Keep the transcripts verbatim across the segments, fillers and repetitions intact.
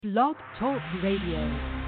Blog Talk Radio.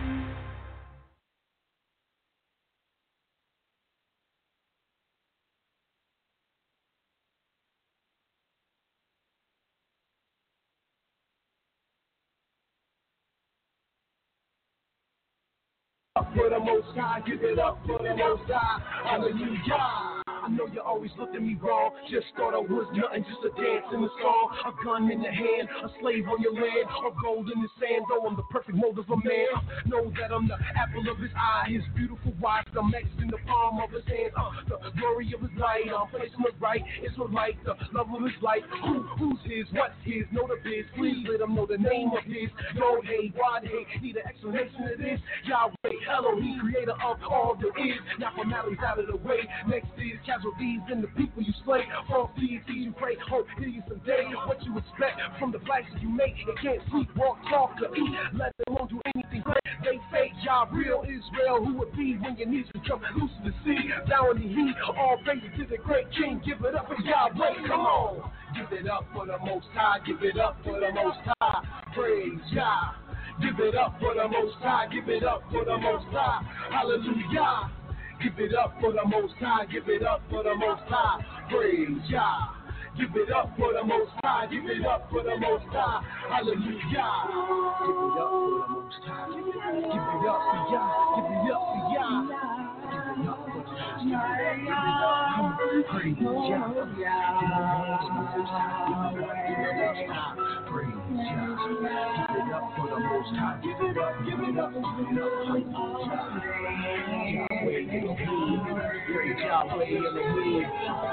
For the most high, give it up for the most high, hallelujah. I know you always looked at me wrong, just thought I was nothing, just a dance in the song. A gun in the hand, a slave on your land, or gold in the sand, though I'm the perfect mold of a man. Know that I'm the apple of his eye, his beautiful wife, I'm etched in the palm of his hand. Uh, the glory of his light, I'm placed on the right, it's what light, the love of his life. Who, who's his, what's his, know the biz, please let him know the name of his. Don't hate, why hate, need an explanation of this. Yahweh, Elohim, creator of all there is. Now formalities out of the way, next is casualties and the people you slay. False deeds, you pray, hope, hear you someday. What you expect from the flashes you make, it can't sleep, walk, talk, or eat, let alone do anything great. They say Yah real Israel, who would be when your knees become loose to the sea. Down in the heat, all praises to the great King. Give it up for Yahweh, come on. Give it up for the Most High, give it up for the Most High. Praise Yah. Give it up for the Most High, give it up for the Most High. Hallelujah. Give it up for the Most High, give it up for the Most High. Praise Yah. Give it up for the Most High, give it up for the Most High. Hallelujah. Give it up for the Most High. Give it up for Yah. Give it up for Yah. Give it up for the Most High. Give it up. Come on. Praise Yah. Give it up for the Most High. Give it up for the Most High. Praise Yah. Give it up for the Most High. Give it up. Give it up. Give it up. Hallelujah. Yahweh Elohim. Praise Yahweh Elohim.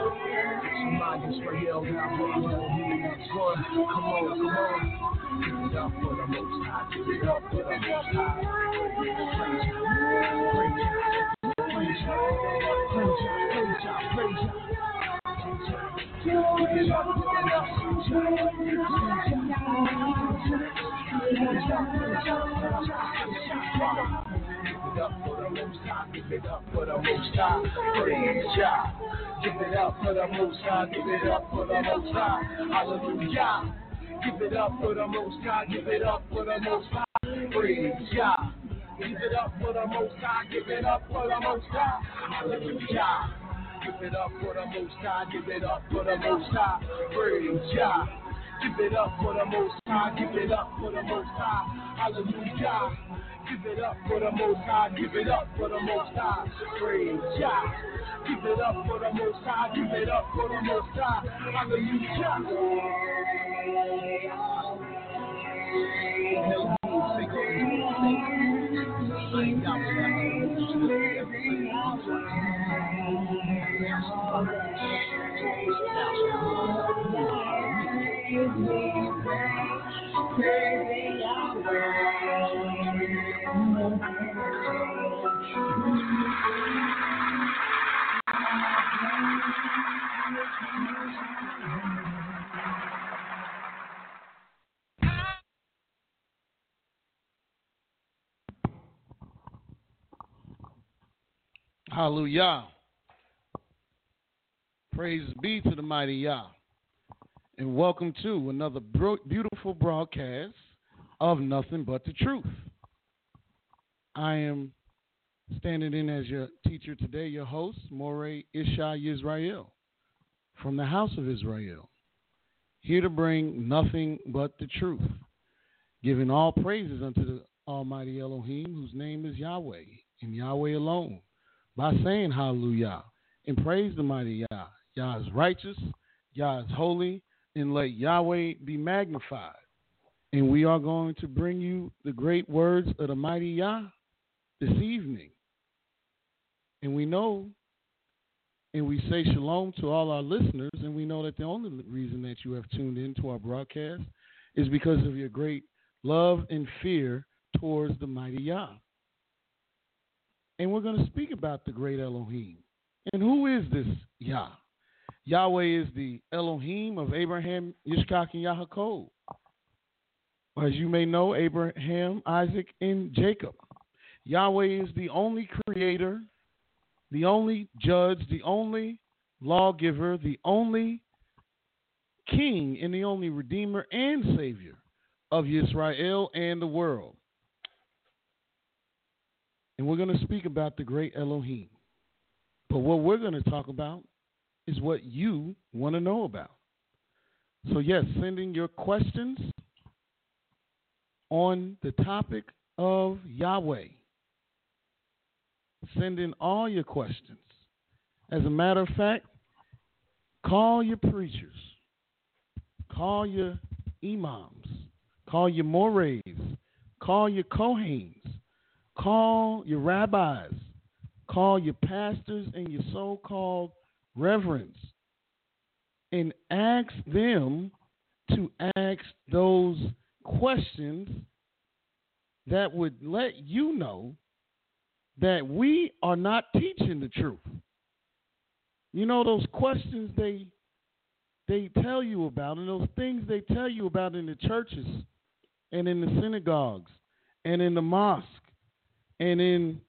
Mind Israel, Yahweh Elohim. One, come on, come on. Give it up for the Most High. Give it up for the Most High. Praise Yah, praise Yah, praise Yah, praise Yah, praise Yah, praise Yah. Give it up, give it up, praise Yah, praise Yah, praise Yah, praise Yah. Give it up for the Most High, give it up for the Most High, praise Yah. Give it up for the Most High, give it up for the Most High, hallelujah. Give it up for the Most High, give it up for the Most High, praise Yah. Give it up for the Most High, give it up for the Most High, hallelujah. Give it up for the Most High, give it up for the Most High, praise Yah. Give it up for the Most High, give it up for the Most High, hallelujah. Give it up for the Most High, give it up for the Most High, praise Yah. Give it up for the Most High, give it up for the Most High, hallelujah. Hallelujah. Praise be to the mighty Yah. And welcome to another bro- beautiful broadcast of Nothing But the Truth. I am standing in as your teacher today, your host, Moreh Ishai Yisrael, from the house of Israel, here to bring nothing but the truth, giving all praises unto the Almighty Elohim, whose name is Yahweh, and Yahweh alone, by saying hallelujah and praise the mighty Yah. Yah is righteous, Yah is holy, and let Yahweh be magnified. And we are going to bring you the great words of the mighty Yah this evening. And we know, and we say shalom to all our listeners, and we know that the only reason that you have tuned into our broadcast is because of your great love and fear towards the mighty Yah. And we're going to speak about the great Elohim. And who is this Yah? Yahweh is the Elohim of Abraham, Yitzchak, and Yaakov. As you may know, Abraham, Isaac, and Jacob. Yahweh is the only creator, the only judge, the only lawgiver, the only king, and the only redeemer and savior of Israel and the world. And we're going to speak about the great Elohim. But what we're going to talk about is what you want to know about. So, yes, send in your questions on the topic of Yahweh. Send in all your questions. As a matter of fact, call your preachers, call your imams, call your mores, call your kohanes, call your rabbis, call your pastors and your so-called reverends, and ask them to ask those questions that would let you know that we are not teaching the truth. You know, those questions they they tell you about, and those things they tell you about in the churches and in the synagogues and in the mosque and in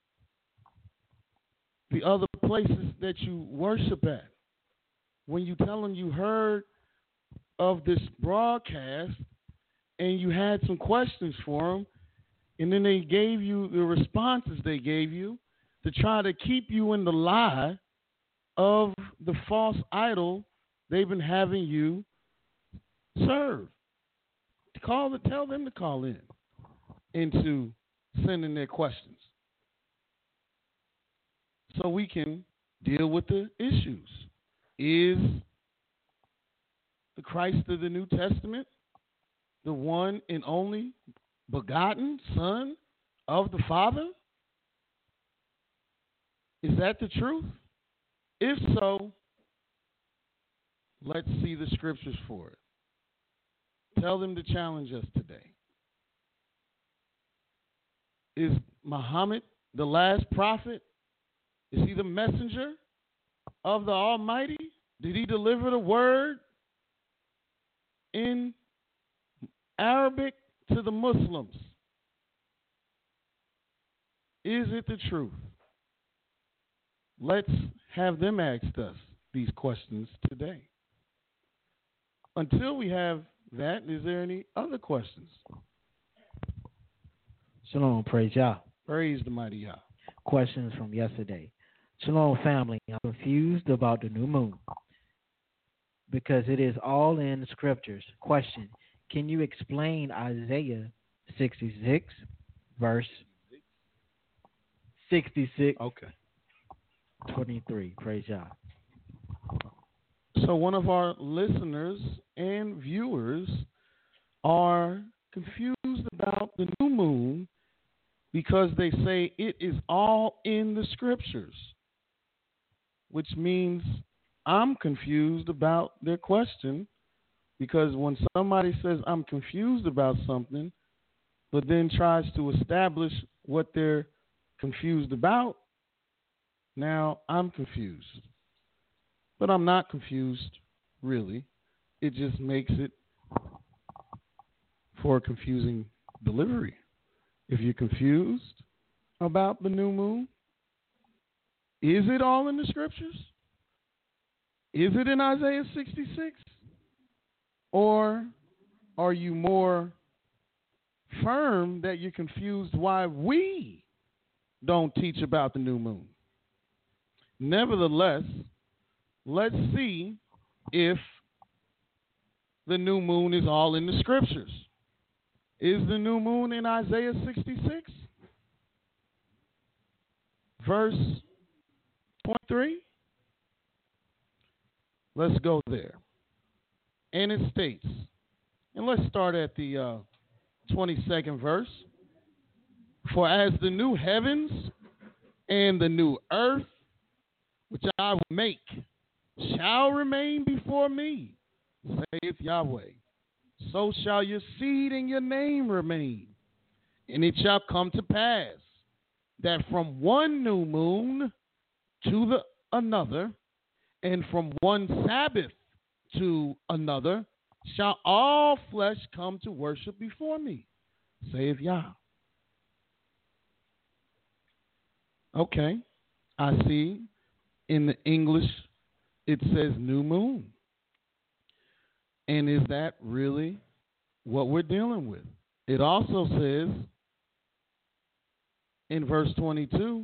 the other places that you worship at. When you tell them you heard of this broadcast and you had some questions for them, and then they gave you the responses they gave you to try to keep you in the lie of the false idol they've been having you serve. Call the, tell them to call in and to send in their questions so we can deal with the issues. Is the Christ of the New Testament the one and only begotten Son of the Father? Is that the truth? If so, let's see the scriptures for it. Tell them to challenge us today. Is Muhammad the last prophet? Is he the messenger of the Almighty? Did he deliver the word in Arabic to the Muslims? Is it the truth? Let's have them ask us these questions today. Until we have that, is there any other questions? Shalom, praise Yah. Praise the mighty Yah. Questions from yesterday. Shalom, family. I'm confused about the new moon because it is all in the scriptures. Question: can you explain Isaiah sixty-six, verse sixty-six? Okay. twenty-three. Praise Yah. So one of our listeners and viewers are confused about the new moon because they say it is all in the scriptures, which means I'm confused about their question, because when somebody says I'm confused about something, but then tries to establish what they're confused about, now I'm confused. But I'm not confused, really. It just makes it for a confusing delivery. If you're confused about the new moon, is it all in the scriptures? Is it in Isaiah sixty-six? Or are you more firm that you're confused why we don't teach about the new moon? Nevertheless, let's see if the new moon is all in the scriptures. Is the new moon in Isaiah sixty-six? Verse twenty-three? Let's go there. And it states, and let's start at the uh, twenty-second verse. For as the new heavens and the new earth, which I will make, shall remain before me, saith Yahweh, so shall your seed and your name remain. And it shall come to pass that from one new moon to the another, and from one Sabbath to another, shall all flesh come to worship before me, saith Yah. Okay, I see in the English it says new moon. And is that really what we're dealing with. It also says in verse twenty-two,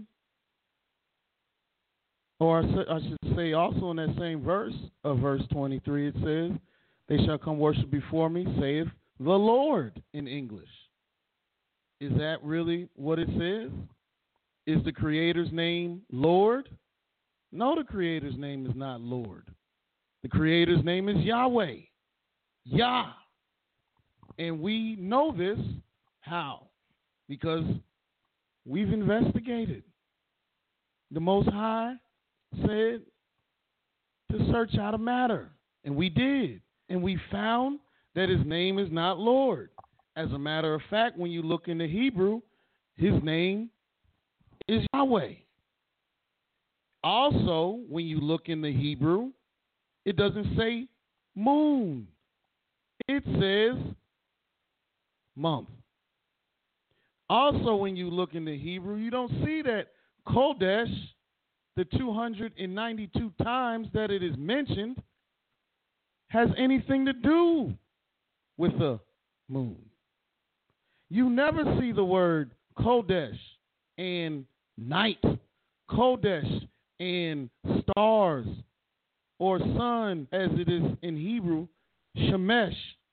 or I should say also in that same verse of verse twenty-three, it says, they shall come worship before me, saith the Lord in English. Is that really what it says? Is the Creator's name Lord? No, the Creator's name is not Lord. The Creator's name is Yahweh. Yah. And we know this. How? Because we've investigated. The Most High said to search out a matter. And we did. And we found that his name is not Lord. As a matter of fact, when you look in the Hebrew, his name is Yahweh. Also, when you look in the Hebrew, it doesn't say moon. It says month. Also, when you look in the Hebrew, you don't see that Kodesh, the two hundred ninety-two times that it is mentioned, has anything to do with the moon. You never see the word Kodesh and night, Kodesh and stars, or sun, as it is in Hebrew, Shemesh,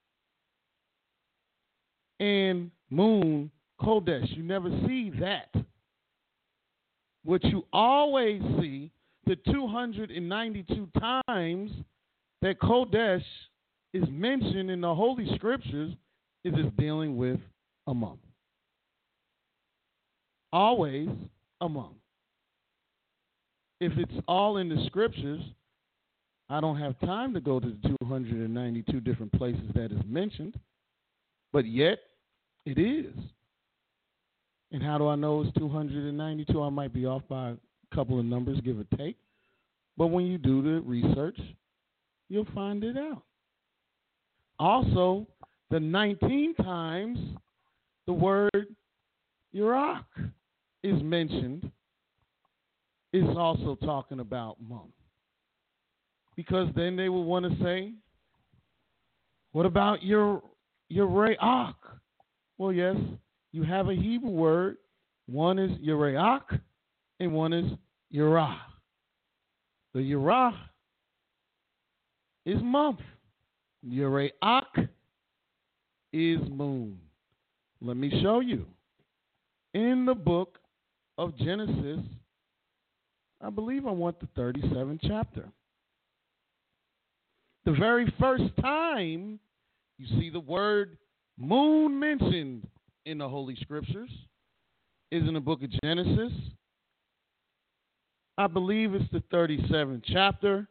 and moon, Kodesh. You never see that. What you always see, the two hundred ninety-two times that Kodesh is mentioned in the Holy Scriptures, is it's dealing with a month. Always a month. If it's all in the Scriptures, I don't have time to go to the two hundred ninety-two different places that is mentioned, but yet it is. And how do I know it's two hundred ninety-two? I might be off by a couple of numbers, give or take. But when you do the research, you'll find it out. Also, the nineteen times the word Iraq is mentioned is also talking about month. Because then they will want to say, what about your Yereach? Well, yes, you have a Hebrew word. One is Yereach and one is Yerah. The Yerah is month. Yereach is moon. Let me show you. In the book of Genesis, I believe I want the thirty-seventh chapter. The very first time you see the word moon mentioned in the Holy Scriptures is in the book of Genesis. I believe it's the thirty-seventh chapter.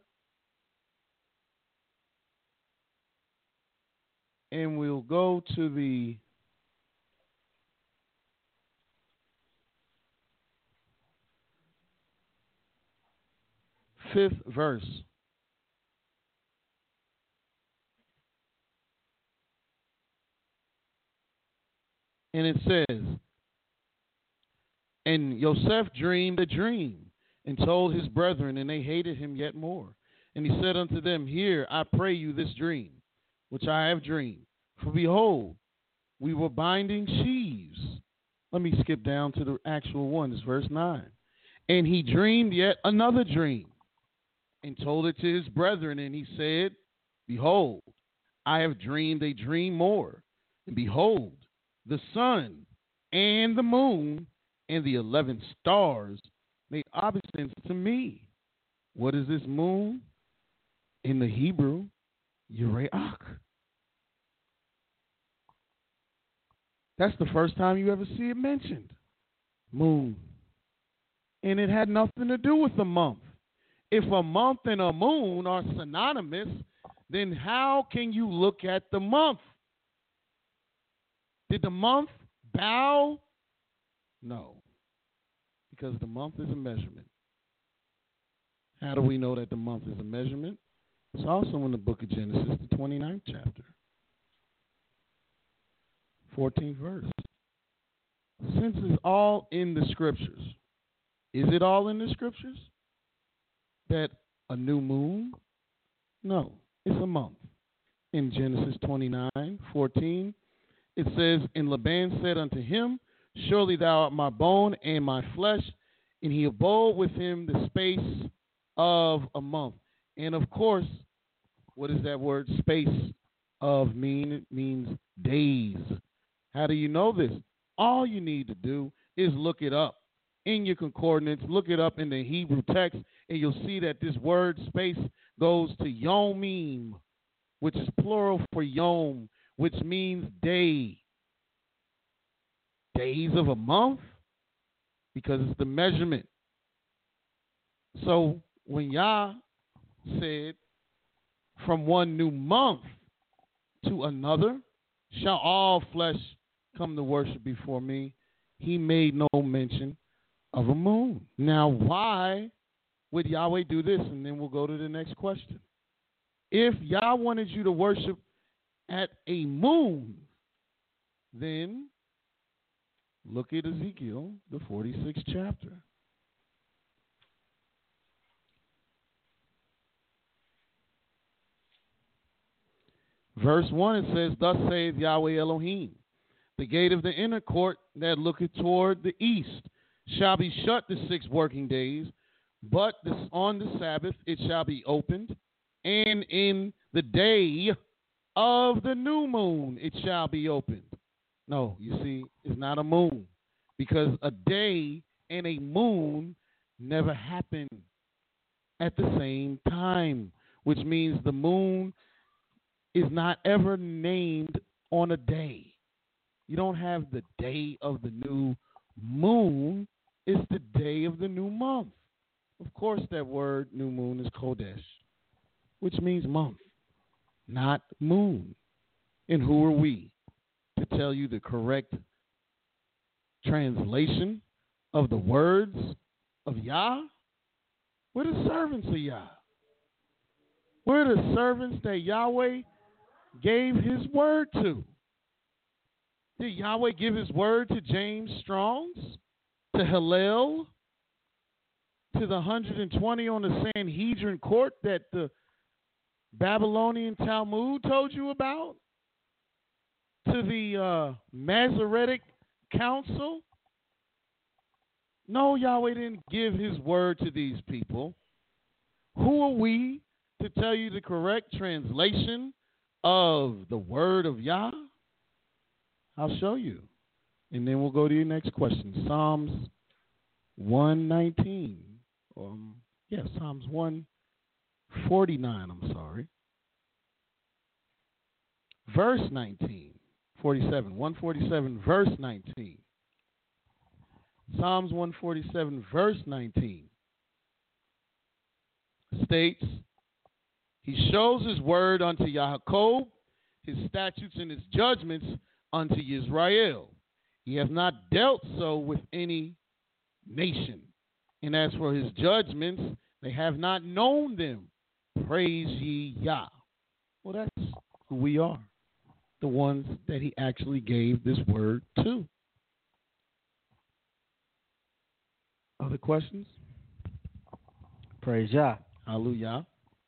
And we'll go to the fifth verse. And it says, and Yosef dreamed a dream and told his brethren, and they hated him yet more. And he said unto them, hear, I pray you, this dream, which I have dreamed. For behold, we were binding sheaves. Let me skip down to the actual one. It's verse nine. And he dreamed yet another dream and told it to his brethren. And he said, behold, I have dreamed a dream more. And behold, the sun and the moon and the eleven stars made obeisance to me. What is this moon? In the Hebrew, Yereach. That's the first time you ever see it mentioned. Moon. And it had nothing to do with the month. If a month and a moon are synonymous, then how can you look at the month? Did the month bow? No. Because the month is a measurement. How do we know that the month is a measurement? It's also in the book of Genesis, the twenty-ninth chapter. fourteenth verse. Since it's all in the Scriptures, is it all in the Scriptures that a new moon? No, it's a month. in Genesis twenty-nine fourteen. It says, and Laban said unto him, surely thou art my bone and my flesh. And he abode with him the space of a month. And of course, what does that word space of mean? It means days. How do you know this? All you need to do is look it up in your concordance, look it up in the Hebrew text, and you'll see that this word space goes to yomim, which is plural for yom, which means day. Days of a month? Because it's the measurement. So when Yah said, from one new month to another shall all flesh come to worship before me, he made no mention of a moon. Now, why would Yahweh do this? And then we'll go to the next question. If Yah wanted you to worship at a moon, then look at Ezekiel, the forty-sixth chapter. Verse one, it says, thus saith Yahweh Elohim, the gate of the inner court that looketh toward the east shall be shut the six working days, but this, on the Sabbath it shall be opened, and in the day of the new moon it shall be opened. No, you see, it's not a moon, because a day and a moon never happen at the same time, which means the moon is not ever named on a day. You don't have the day of the new moon. It's the day of the new month. Of course, that word new moon is Kodesh, which means month, not moon. And who are we to tell you the correct translation of the words of Yah? We're the servants of Yah. We're the servants that Yahweh gave his word to. Did Yahweh give his word to James Strong's, to Hillel, to the one hundred twenty on the Sanhedrin court that the Babylonian Talmud told you about, to the uh, Masoretic Council? No, Yahweh didn't give his word to these people. Who are we to tell you the correct translation of the word of Yah? I'll show you. And then we'll go to your next question. Psalms one nineteen. Um, yeah, Psalms one forty-nine, I'm sorry. Verse nineteen. forty-seven. one forty-seven, verse nineteen. Psalms one forty-seven, verse nineteen. States, he shows his word unto Yaakov, his statutes and his judgments unto Israel. He hath not dealt so with any nation. And as for his judgments, they have not known them. Praise ye Yah. Well, that's who we are, the ones that he actually gave this word to. Other questions? Praise Yah. Hallelujah.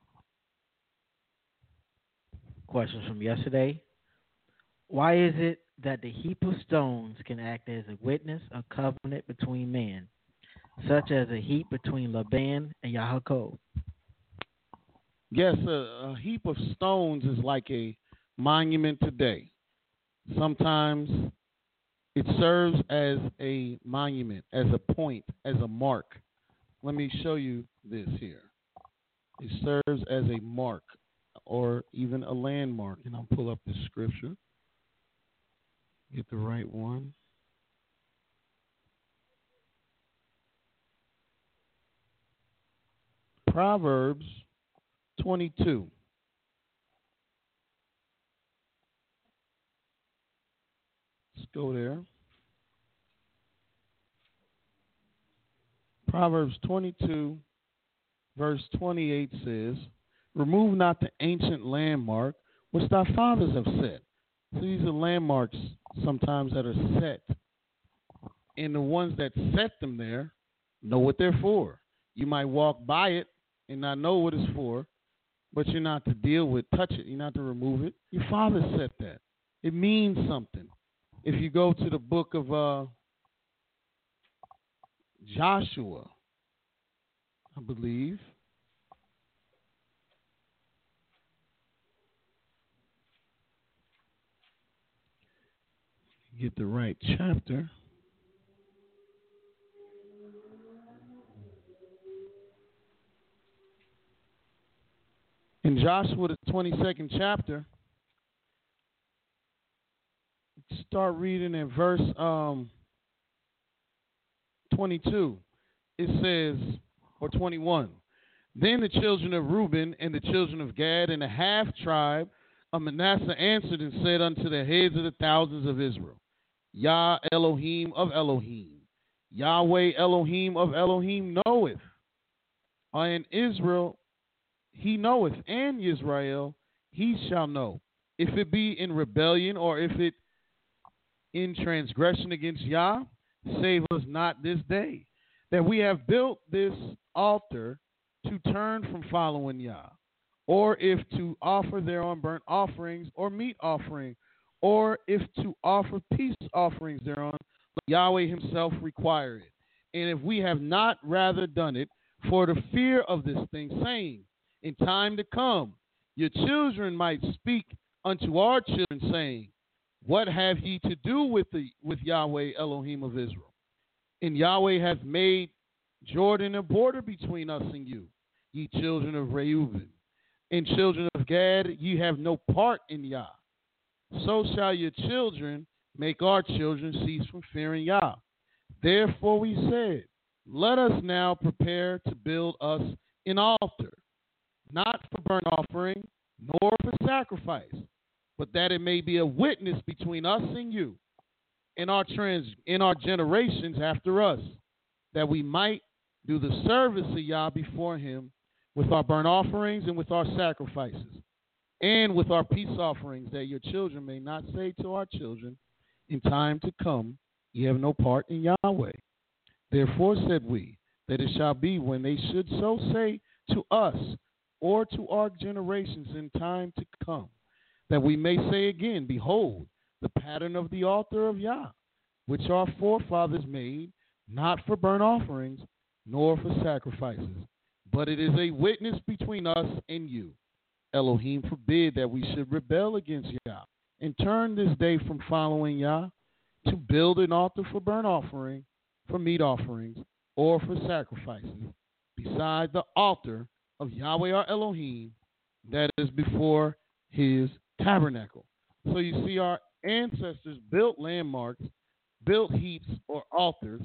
Questions from yesterday. Why is it that the heap of stones can act as a witness, a covenant between men, such as a heap between Laban and Yaakov? Yes, a, a heap of stones is like a monument today. Sometimes it serves as a monument, as a point, as a mark. Let me show you this here. It serves as a mark or even a landmark. And I'll pull up the scripture. Get the right one. Proverbs twenty-two. Let's go there. Proverbs twenty-two, verse twenty-eight says, remove not the ancient landmark which thy fathers have set. So these are landmarks sometimes that are set. And the ones that set them there know what they're for. You might walk by it and not know what it's for, but you're not to deal with, touch it. You're not to remove it. Your father said that. It means something. If you go to the book of uh, Joshua, I believe. Get the right chapter. In Joshua, the twenty-second chapter, start reading in verse um, twenty-two. It says, or twenty-one. Then the children of Reuben and the children of Gad and the half tribe of Manasseh answered and said unto the heads of the thousands of Israel, Yah Elohim of Elohim, Yahweh Elohim of Elohim knoweth, and Israel he knoweth, and Israel he shall know, if it be in rebellion or if it in transgression against Yah, save us not this day, that we have built this altar to turn from following Yah, or if to offer thereon burnt offerings or meat offering, or if to offer peace offerings thereon, Yahweh himself require it. And if we have not rather done it for the fear of this thing, saying, in time to come, your children might speak unto our children, saying, what have ye to do with the with Yahweh Elohim of Israel? And Yahweh hath made Jordan a border between us and you, ye children of Reuben. And children of Gad, ye have no part in Yah. So shall your children make our children cease from fearing Yah. Therefore we said, let us now prepare to build us an altar, not for burnt offering, nor for sacrifice, but that it may be a witness between us and you, and our trans in our generations after us, that we might do the service of Yah before him with our burnt offerings and with our sacrifices, and with our peace offerings, that your children may not say to our children, in time to come, ye have no part in Yahweh. Therefore said we, that it shall be when they should so say to us, or to our generations in time to come, that we may say again, behold, the pattern of the altar of Yah, which our forefathers made, not for burnt offerings, nor for sacrifices, but it is a witness between us and you. Elohim forbid that we should rebel against Yah, and turn this day from following Yah, to build an altar for burnt offering, for meat offerings, or for sacrifices, beside the altar of Yahweh our Elohim, that is before his tabernacle. So you see, our ancestors built landmarks, built heaps or altars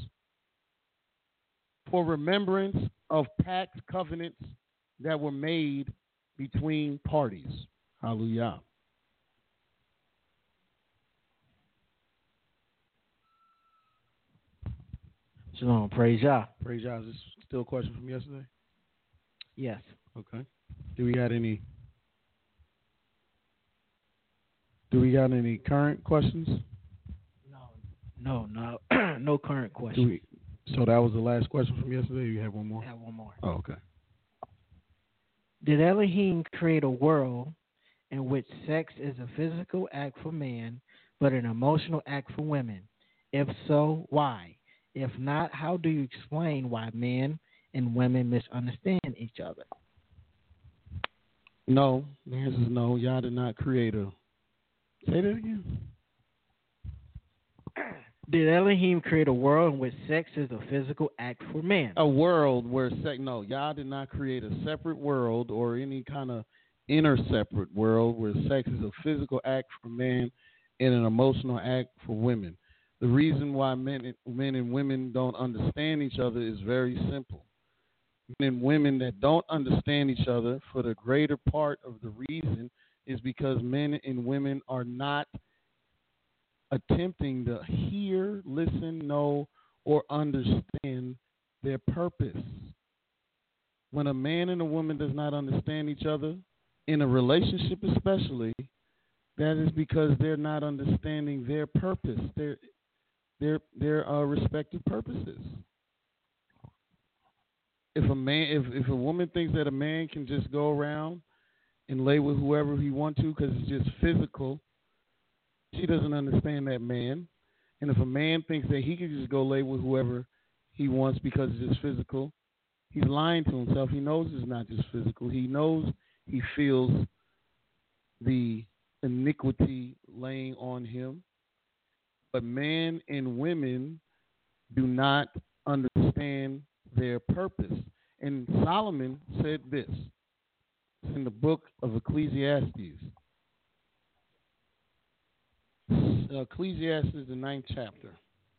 for remembrance of pact covenants that were made between parties. Hallelujah. Shalom, praise Yah. Praise Yah. Is this still a question from yesterday? Yes. Okay. Do we got any? Do we got any current questions? No, no, no, no current Do question. we, so that was the last question from yesterday. Or you have one more? I have one more. Oh, okay. Did Elohim create a world in which sex is a physical act for men, but an emotional act for women? If so, why? If not, how do you explain why men and women misunderstand each other? No. The answer is no. Yah did not create a. Say that again. Did Elohim create a world in which sex is a physical act for men? A world where sex. No, Yah did not create a separate world or any kind of inner separate world where sex is a physical act for men and an emotional act for women. The reason why men and, men and women don't understand each other is very simple. Men and women that don't understand each other, for the greater part of the reason, is because men and women are not attempting to hear, listen, know, or understand their purpose. When a man and a woman does not understand each other, in a relationship especially, that is because they're not understanding their purpose, their their their uh, respective purposes. If a man, if, if a woman thinks that a man can just go around and lay with whoever he wants to because it's just physical. She doesn't understand that man. And if a man thinks that he can just go lay with whoever he wants because it's just physical, he's lying to himself. He knows it's not just physical. He knows he feels the iniquity laying on him. But men and women do not understand their purpose. And Solomon said this in the book of Ecclesiastes. Ecclesiastes, the ninth chapter.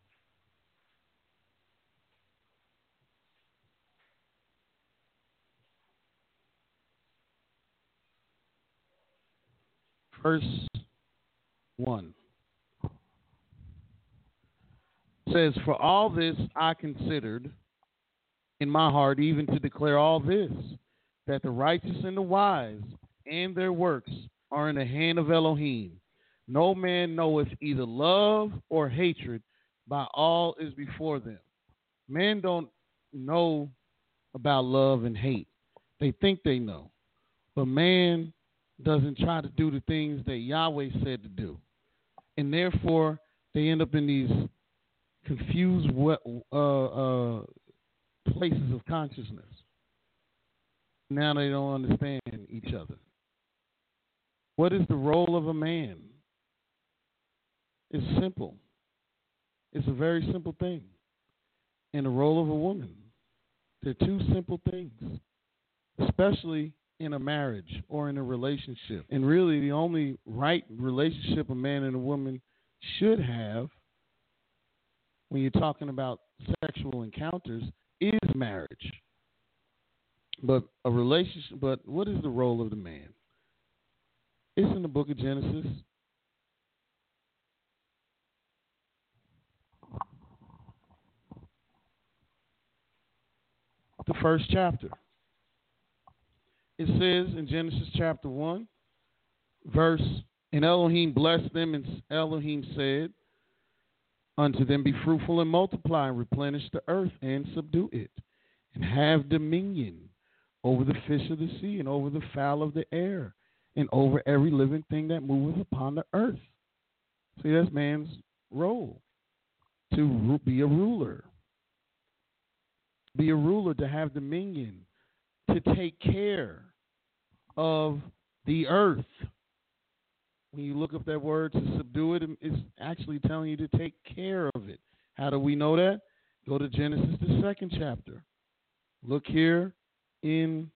Verse one says, "For all this I considered in my heart, even to declare all this, that the righteous and the wise and their works are in the hand of Elohim. No man knoweth either love or hatred, by all is before them." Men don't know about love and hate. They think they know. But man doesn't try to do the things that Yahweh said to do. And therefore, they end up in these confused uh, uh, places of consciousness. Now they don't understand each other. What is the role of a man? It's simple. It's a very simple thing. And the role of a woman. They're two simple things, especially in a marriage or in a relationship. And really, the only right relationship a man and a woman should have when you're talking about sexual encounters is marriage. But a relationship, but what is the role of the man? It's in the book of Genesis. The first chapter. It says in Genesis chapter one, verse, "And Elohim blessed them, and Elohim said unto them, Be fruitful and multiply, and replenish the earth, and subdue it, and have dominion over the fish of the sea, and over the fowl of the air, and over every living thing that moveth upon the earth." See, that's man's role, to be a ruler. Be a ruler, to have dominion, to take care of the earth. When you look up that word, to subdue it, it's actually telling you to take care of it. How do we know that? Go to Genesis, the second chapter. Look here in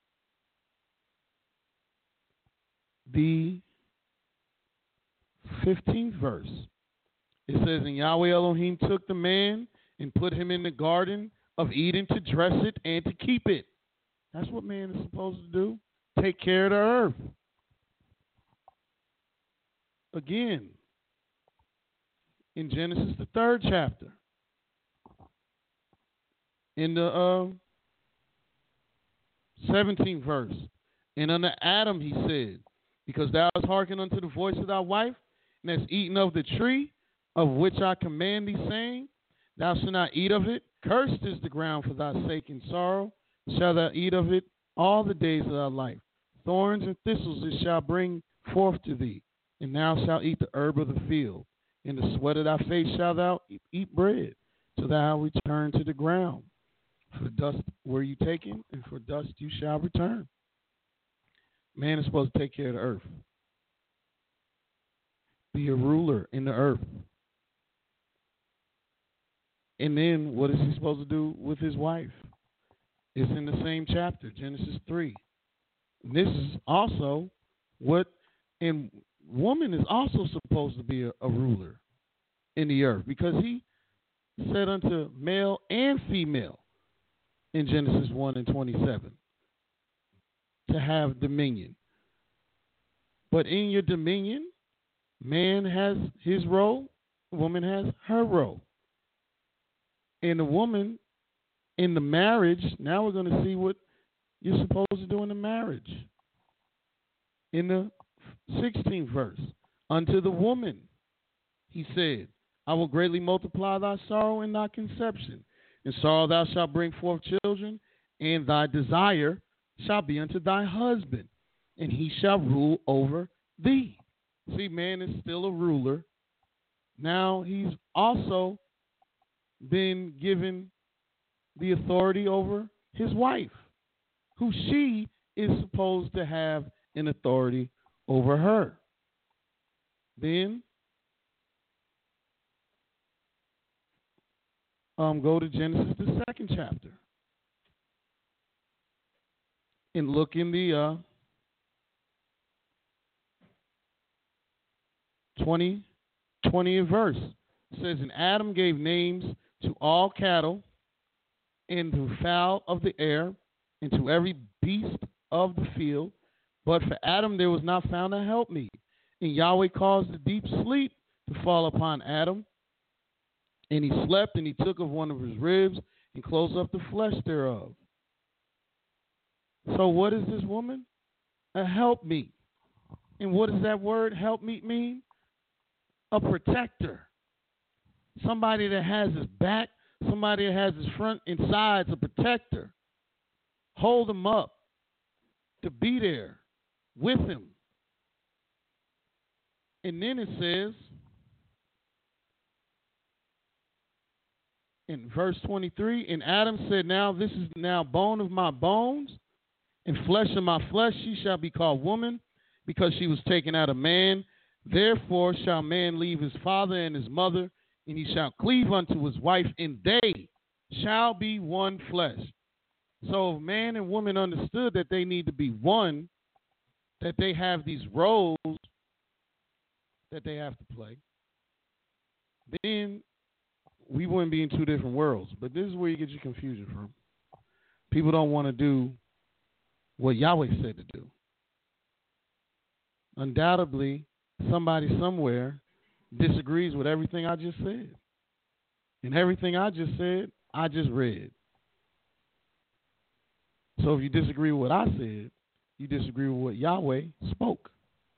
the fifteenth verse. It says, "And Yahweh Elohim took the man and put him in the garden of Eden to dress it and to keep it." That's what man is supposed to do. Take care of the earth. Again, in Genesis, the third chapter, in the uh, seventeenth verse, "And unto Adam he said, Because thou hast hearkened unto the voice of thy wife, and hast eaten of the tree of which I command thee, saying, Thou shalt not eat of it. Cursed is the ground for thy sake, in sorrow shalt thou eat of it all the days of thy life. Thorns and thistles it shall bring forth to thee, and thou shalt eat the herb of the field. In the sweat of thy face shalt thou eat bread, till thou return to the ground. For dust were you taken, and for dust you shall return." Man is supposed to take care of the earth. Be a ruler in the earth. And then what is he supposed to do with his wife? It's in the same chapter, Genesis three. And this is also what, and woman is also supposed to be a, a ruler in the earth, because he said unto male and female in Genesis one and twenty-seven to have dominion. But in your dominion, man has his role, woman has her role. And the woman in the marriage, now we're going to see what you're supposed to do in the marriage. In the sixteenth verse, "Unto the woman, he said, I will greatly multiply thy sorrow and thy conception. In sorrow thou shalt bring forth children, and thy desire shall be unto thy husband, and he shall rule over thee. See, man is still a ruler. Now he's also been given the authority over his wife, who she is supposed to have an authority over her. Then um, go to Genesis, the second chapter, and look in the uh, twentieth, twentieth verse. It says, and Adam gave names to all cattle and to fowl of the air and to every beast of the field. But for Adam there was not found a helpmeet. And Yahweh caused a deep sleep to fall upon Adam. And he slept, and he took of one of his ribs and closed up the flesh thereof. So what is this woman? A helpmeet. And what does that word helpmeet mean? A protector. Somebody that has his back, somebody that has his front and sides, a protector. Hold him up, to be there with him. And then it says in verse twenty-three, and Adam said, now this is now bone of my bones and flesh of my flesh. She shall be called woman, because she was taken out of man. Therefore shall man leave his father and his mother, and he shall cleave unto his wife, and they shall be one flesh. So if man and woman understood that they need to be one, that they have these roles that they have to play, then we wouldn't be in two different worlds. But this is where you get your confusion from. People don't want to do what Yahweh said to do. Undoubtedly, somebody somewhere disagrees with everything I just said. And everything I just said, I just read. So if you disagree with what I said, you disagree with what Yahweh spoke.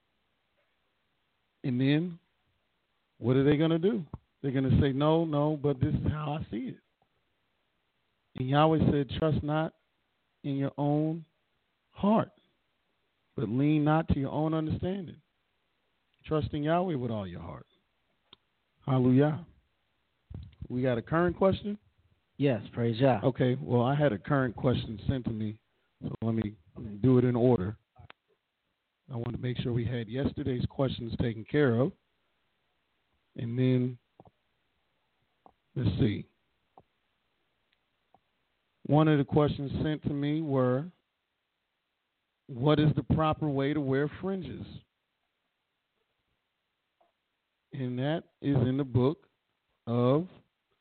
And then what are they going to do? They're going to say, no, no, but this is how I see it. And Yahweh said, trust not in your own heart, but lean not to your own understanding. Trust in Yahweh with all your heart. Hallelujah. We got a current question? Yes, praise Yah. Okay, well, I had a current question sent to me, so let me do it in order. I want to make sure we had yesterday's questions taken care of. And then, let's see. One of the questions sent to me were, what is the proper way to wear fringes? And that is in the book of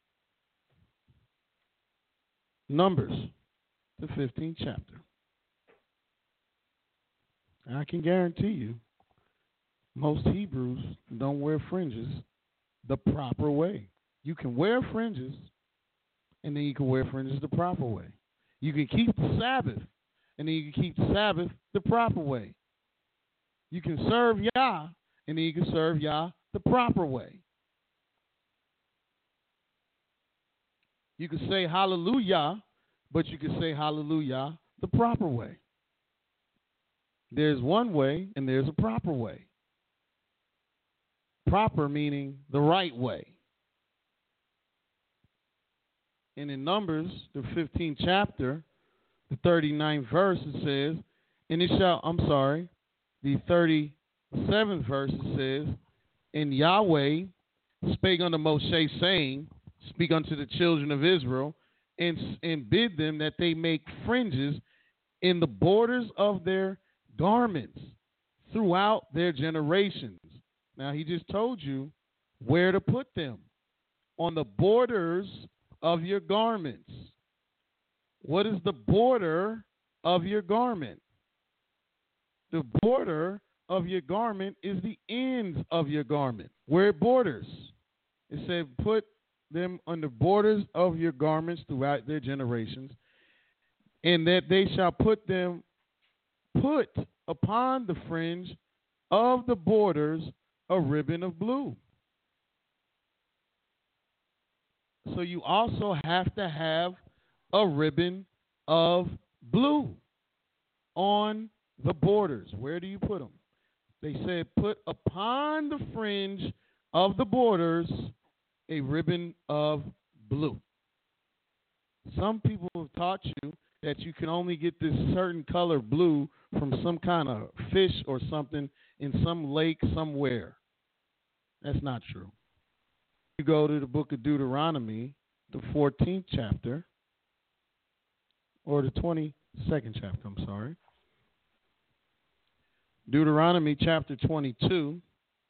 Numbers, the fifteenth chapter. I can guarantee you, most Hebrews don't wear fringes the proper way. You can wear fringes, and then you can wear fringes the proper way. You can keep the Sabbath, and then you can keep the Sabbath the proper way. You can serve Yah, and then you can serve Yah the proper way. You can say hallelujah, but you can say hallelujah the proper way. There's one way and there's a proper way. Proper meaning the right way. And in Numbers, the fifteenth chapter, the thirty-ninth verse, it says, and it shall, I'm sorry, the thirty-seventh verse, it says, and Yahweh spake unto Moshe, saying, speak unto the children of Israel, and, and bid them that they make fringes in the borders of their garments throughout their generations. Now, he just told you where to put them. On the borders of your garments. What is the border of your garment? The border of your garment is the ends of your garment, where it borders. It said, put them on the borders of your garments throughout their generations, and that they shall put them, put upon the fringe of the borders a ribbon of blue. So you also have to have a ribbon of blue on the borders. Where do you put them? They said, put upon the fringe of the borders a ribbon of blue. Some people have taught you that you can only get this certain color blue from some kind of fish or something in some lake somewhere. That's not true. You go to the book of Deuteronomy, the fourteenth chapter, or the twenty-second chapter, I'm sorry. Deuteronomy chapter twenty-two.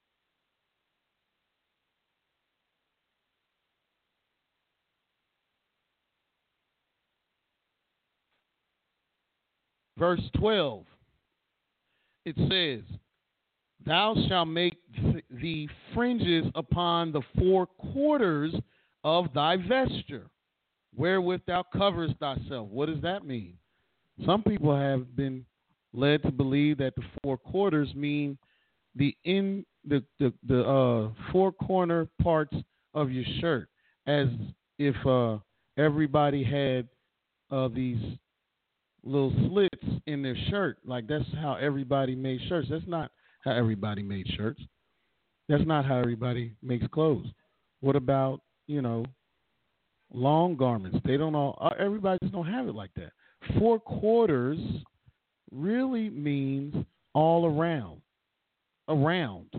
Verse twelve, it says, thou shalt make th- the fringes upon the four quarters of thy vesture, wherewith thou coverest thyself. What does that mean? Some people have been led to believe that the four quarters mean the in the the, the uh, four corner parts of your shirt, as if uh, everybody had uh, these little slits in their shirt. Like that's how everybody made shirts. That's not how everybody made shirts. That's not how everybody makes clothes. What about, you know, long garments? They don't all, everybody just don't have it like that. Four quarters really means all around. Around.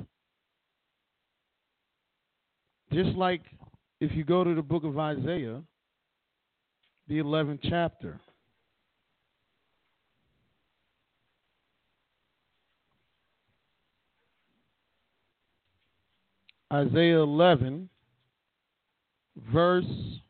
Just like if you go to the book of Isaiah, the eleventh chapter. Isaiah eleven, verse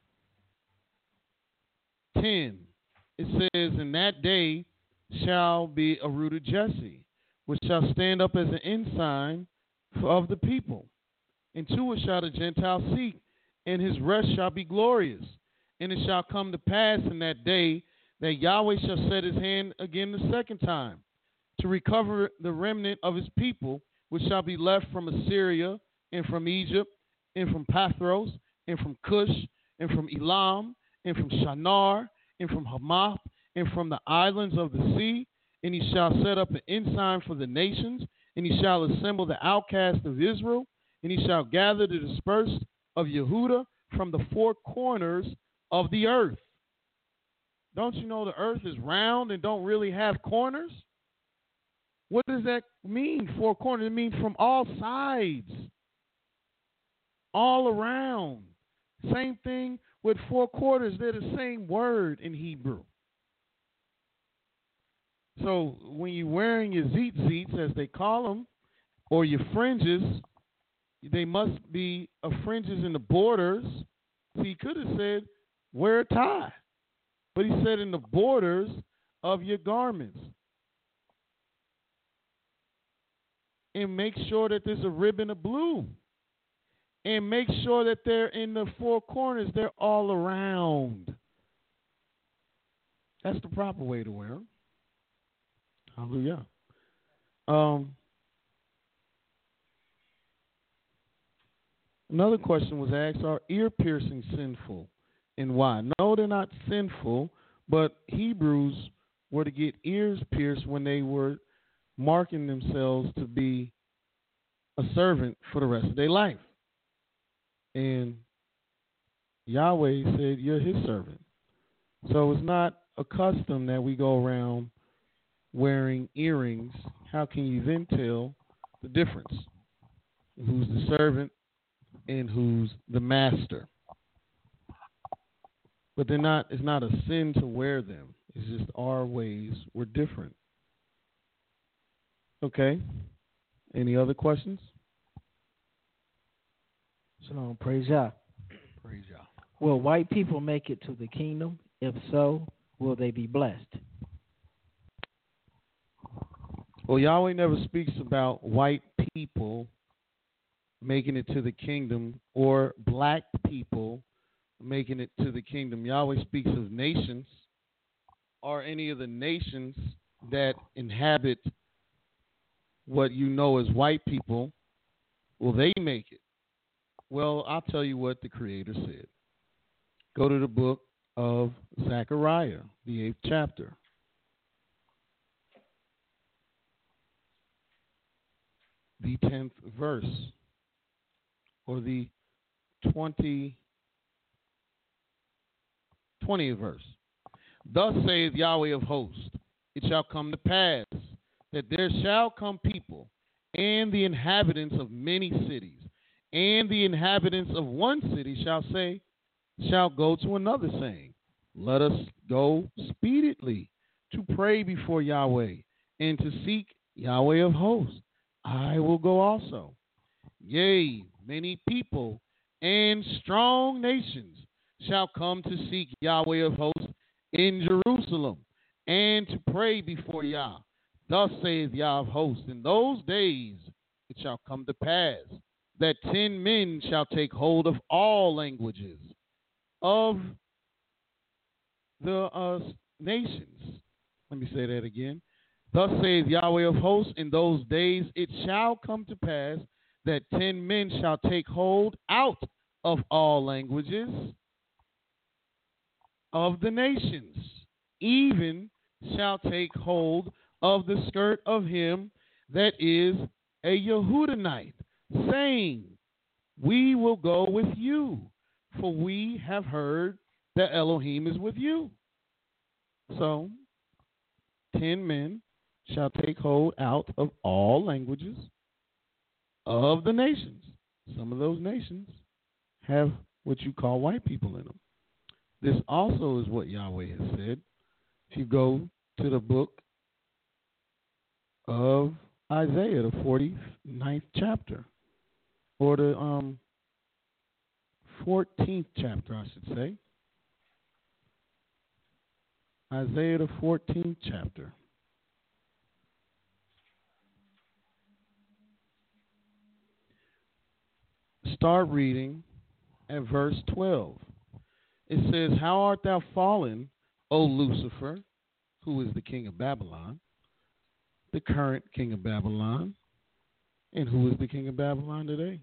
ten. It says, in that day shall be a root of Jesse, which shall stand up as an ensign of the people. And to it shall the Gentiles seek, and his rest shall be glorious. And it shall come to pass in that day that Yahweh shall set his hand again the second time, to recover the remnant of his people, which shall be left from Assyria, and from Egypt, and from Pathros, and from Cush, and from Elam, and from Shinar, and from Hamath, and from the islands of the sea. And he shall set up an ensign for the nations, and he shall assemble the outcast of Israel, and he shall gather the dispersed of Yehudah from the four corners of the earth. Don't you know the earth is round and don't really have corners? What does that mean, four corners? It means from all sides. All around. Same thing with four quarters. They're the same word in Hebrew. So when you're wearing your tzitzits, as they call them, or your fringes, they must be a fringes in the borders. See, he could have said, wear a tie. But he said in the borders of your garments. And make sure that there's a ribbon of blue. And make sure that they're in the four corners. They're all around. That's the proper way to wear them. Hallelujah. Um, another question was asked, are ear piercings sinful and why? No, they're not sinful, but Hebrews were to get ears pierced when they were marking themselves to be a servant for the rest of their life. And Yahweh said, you're his servant. So it's not a custom that we go around wearing earrings. How can you then tell the difference? Who's the servant and who's the master? But they're not, it's not a sin to wear them. It's just our ways were different. Okay. Any other questions? Shalom, praise Yah. Praise Yah. Will white people make it to the kingdom? If so, will they be blessed? Well, Yahweh never speaks about white people making it to the kingdom or black people making it to the kingdom. Yahweh speaks of nations. Are any of the nations that inhabit what you know as white people, will they make it? Well, I'll tell you what the Creator said. Go to the book of Zechariah, the eighth chapter. the tenth verse, or the twenty, twentieth verse. Thus saith Yahweh of hosts, it shall come to pass that there shall come people and the inhabitants of many cities, and the inhabitants of one city shall say, shall go to another, saying, let us go speedily to pray before Yahweh and to seek Yahweh of hosts. I will go also. Yea, many people and strong nations shall come to seek Yahweh of hosts in Jerusalem and to pray before Yah. Thus saith Yah of hosts, in those days it shall come to pass that ten men shall take hold of all languages of the uh, nations. Let me say that again. Thus saith Yahweh of hosts, in those days it shall come to pass that ten men shall take hold out of all languages of the nations, even shall take hold of the skirt of him that is a Yehudinite, saying, we will go with you, for we have heard that Elohim is with you. So, ten men shall take hold out of all languages of the nations. Some of those nations have what you call white people in them. This also is what Yahweh has said. If you go to the book of Isaiah, the forty-ninth chapter, or the um, fourteenth chapter, I should say. Isaiah, the fourteenth chapter. Start reading at verse twelve. It says, how art thou fallen, O Lucifer, who is the king of Babylon, the current king of Babylon, and who is the king of Babylon today?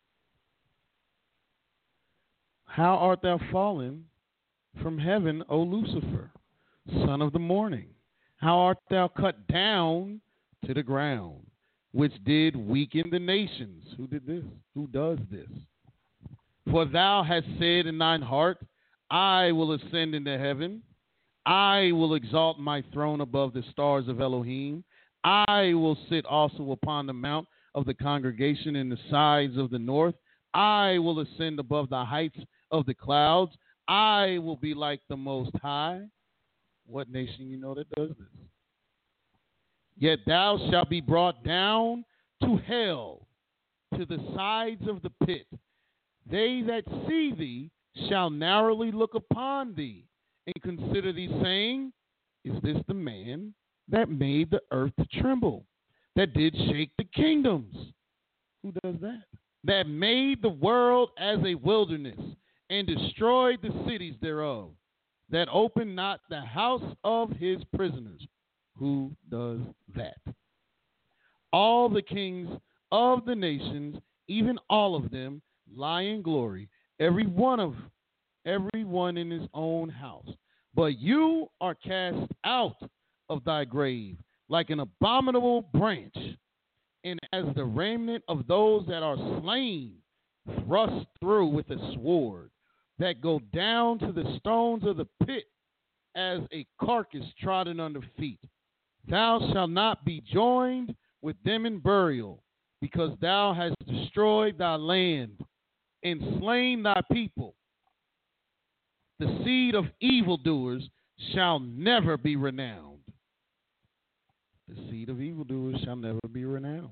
How art thou fallen from heaven, O Lucifer, son of the morning? How art thou cut down to the ground, which did weaken the nations? Who did this? Who does this? For thou hast said in thine heart, I will ascend into heaven. I will exalt my throne above the stars of Elohim. I will sit also upon the mount of the congregation in the sides of the north. I will ascend above the heights of the clouds. I will be like the Most High. What nation you know that does this? Yet thou shalt be brought down to hell, to the sides of the pit. They that see thee shall narrowly look upon thee and consider thee, saying, is this the man that made the earth to tremble, that did shake the kingdoms? Who does that? That made the world as a wilderness and destroyed the cities thereof, that opened not the house of his prisoners. Who does that? All the kings of the nations, even all of them, lie in glory, every one of every one in his own house. But you are cast out of thy grave like an abominable branch, and as the remnant of those that are slain, thrust through with a sword, that go down to the stones of the pit as a carcass trodden under feet. Thou shalt not be joined with them in burial, because thou hast destroyed thy land and slain thy people. The seed of evildoers shall never be renowned. The seed of evildoers shall never be renowned.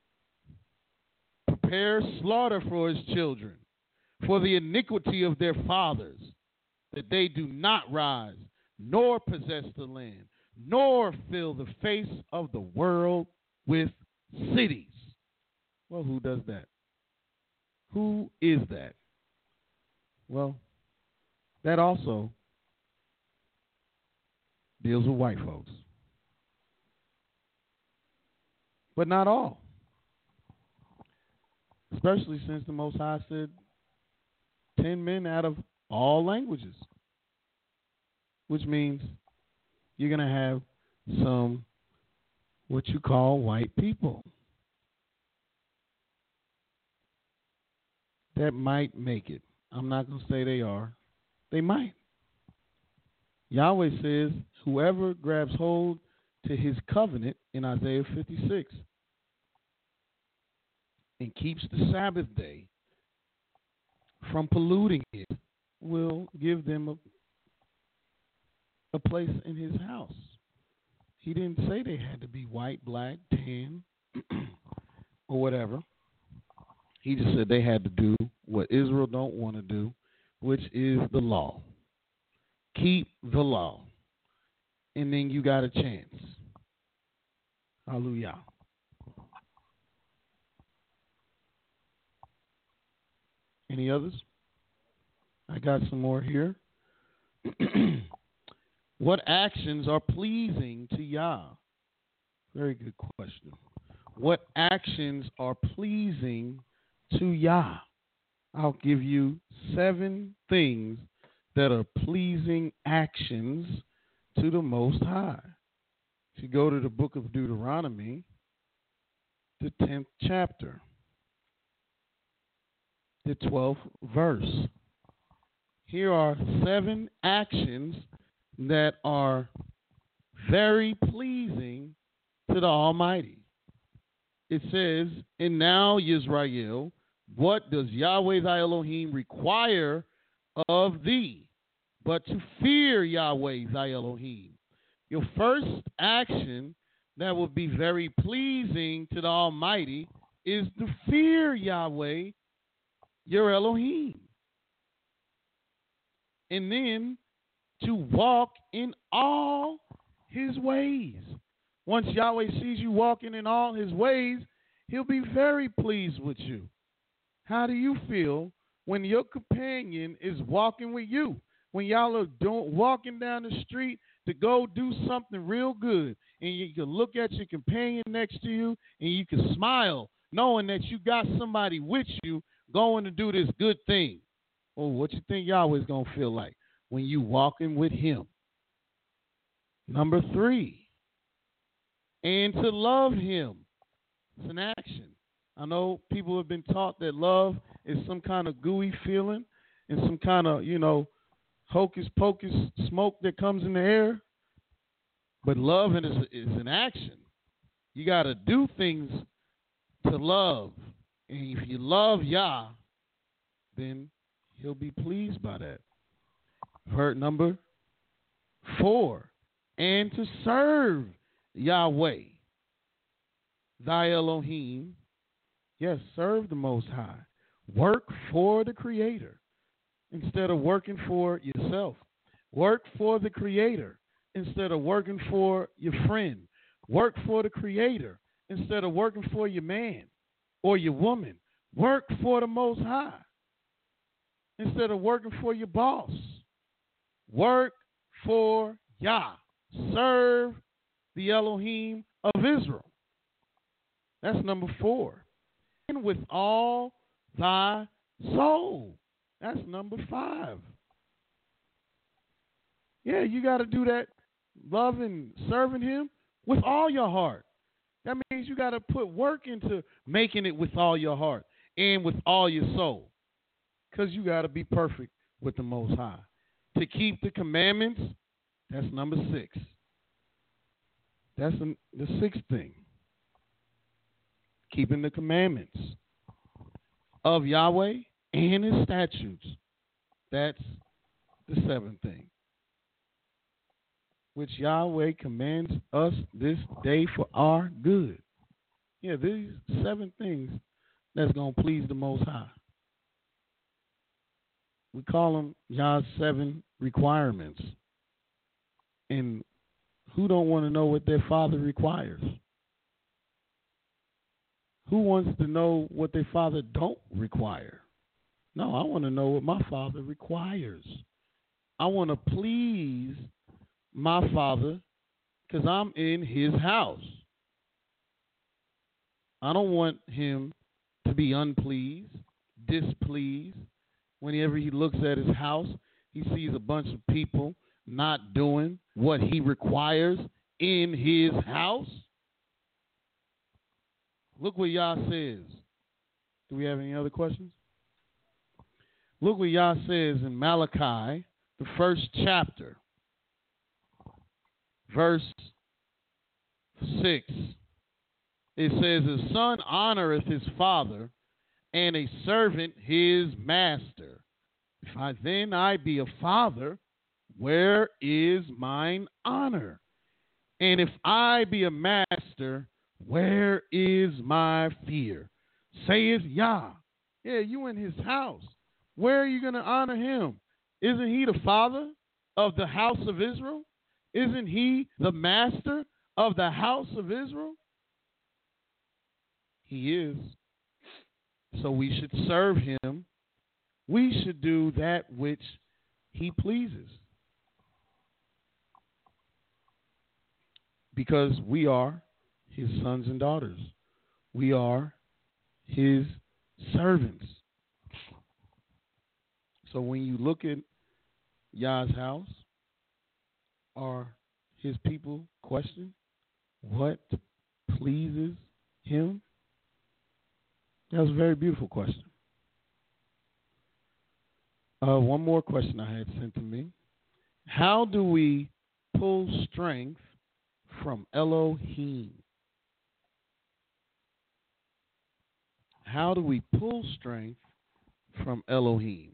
Prepare slaughter for his children, for the iniquity of their fathers, that they do not rise, nor possess the land, nor fill the face of the world with cities. Well, who does that? Who is that? Well, that also deals with white folks. But not all. Especially since the Most High said ten men out of all languages. Which means you're going to have some what you call white people. that might make it. I'm not going to say they are. They might. Yahweh says, whoever grabs hold to his covenant in Isaiah fifty-six and keeps the Sabbath day from polluting it will give them a, a place in his house. He didn't say they had to be white, black, tan, or whatever. He just said they had to do what Israel don't want to do, which is the law. Keep the law. And then you got a chance. Hallelujah. Any others? I got some more here. What actions are pleasing to Yah? Very good question. What actions are pleasing to Yah? I'll give you seven things that are pleasing actions to the Most High. If you go to the book of Deuteronomy, the tenth chapter, the twelfth verse. Here are seven actions that are very pleasing to the Almighty. It says, and now, Yisrael, what does Yahweh thy Elohim require of thee, but to fear Yahweh thy Elohim? Your first action that will be very pleasing to the Almighty is to fear Yahweh, your Elohim. And then to walk in all his ways. Once Yahweh sees you walking in all his ways, he'll be very pleased with you. How do you feel when your companion is walking with you? When y'all are doing, walking down the street to go do something real good, and you can look at your companion next to you, and you can smile, knowing that you got somebody with you going to do this good thing. Well, what you think Yahweh's going to feel like when you walking with him? Number three, and to love him. It's an action. I know people have been taught that love is some kind of gooey feeling and some kind of, you know, hocus pocus smoke that comes in the air. But love is, is an action. You got to do things to love. And if you love Yah, then he'll be pleased by that. Verse number four, and to serve Yahweh, thy Elohim. Yes, serve the Most High. Work for the Creator instead of working for yourself. Work for the Creator instead of working for your friend. Work for the Creator instead of working for your man or your woman. Work for the Most High instead of working for your boss. Work for Yah. Serve the Elohim of Israel. That's number four. And with all thy soul. That's number five. Yeah, you got to do that, loving, serving him with all your heart. That means you got to put work into making it with all your heart and with all your soul, because you got to be perfect with the Most High. To keep the commandments, that's number six. That's the sixth thing. Keeping the commandments of Yahweh and his statutes. That's the seventh thing, which Yahweh commands us this day for our good. Yeah, these seven things that's going to please the Most High. We call them Yah's seven requirements. And who don't want to know what their father requires? Who wants to know what their father don't require? No, I want to know what my father requires. I want to please my father because I'm in his house. I don't want him to be unpleased, displeased. Whenever he looks at his house, he sees a bunch of people not doing what he requires in his house. Look what Yah says. Do we have any other questions? Look what Yah says in Malachi, the first chapter, verse six. It says, "A son honoreth his father, and a servant his master. If I then I be a father, where is mine honor? And if I be a master, where is my fear? Saith Yah." Yeah, you in his house. Where are you going to honor him? Isn't he the father of the house of Israel? Isn't he the master of the house of Israel? He is. So we should serve him. We should do that which he pleases. Because we are his sons and daughters. We are his servants. So when you look at Yah's house, or his people question what pleases him, that was a very beautiful question. Uh, one more question I had sent to me. How do we pull strength from Elohim? How do we pull strength from Elohim?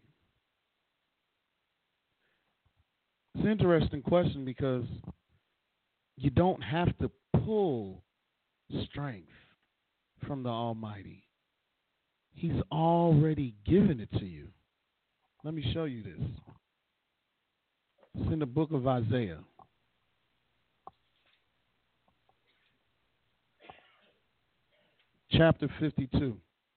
It's an interesting question because you don't have to pull strength from the Almighty. He's already given it to you. Let me show you this. It's in the book of Isaiah. Chapter fifty-two.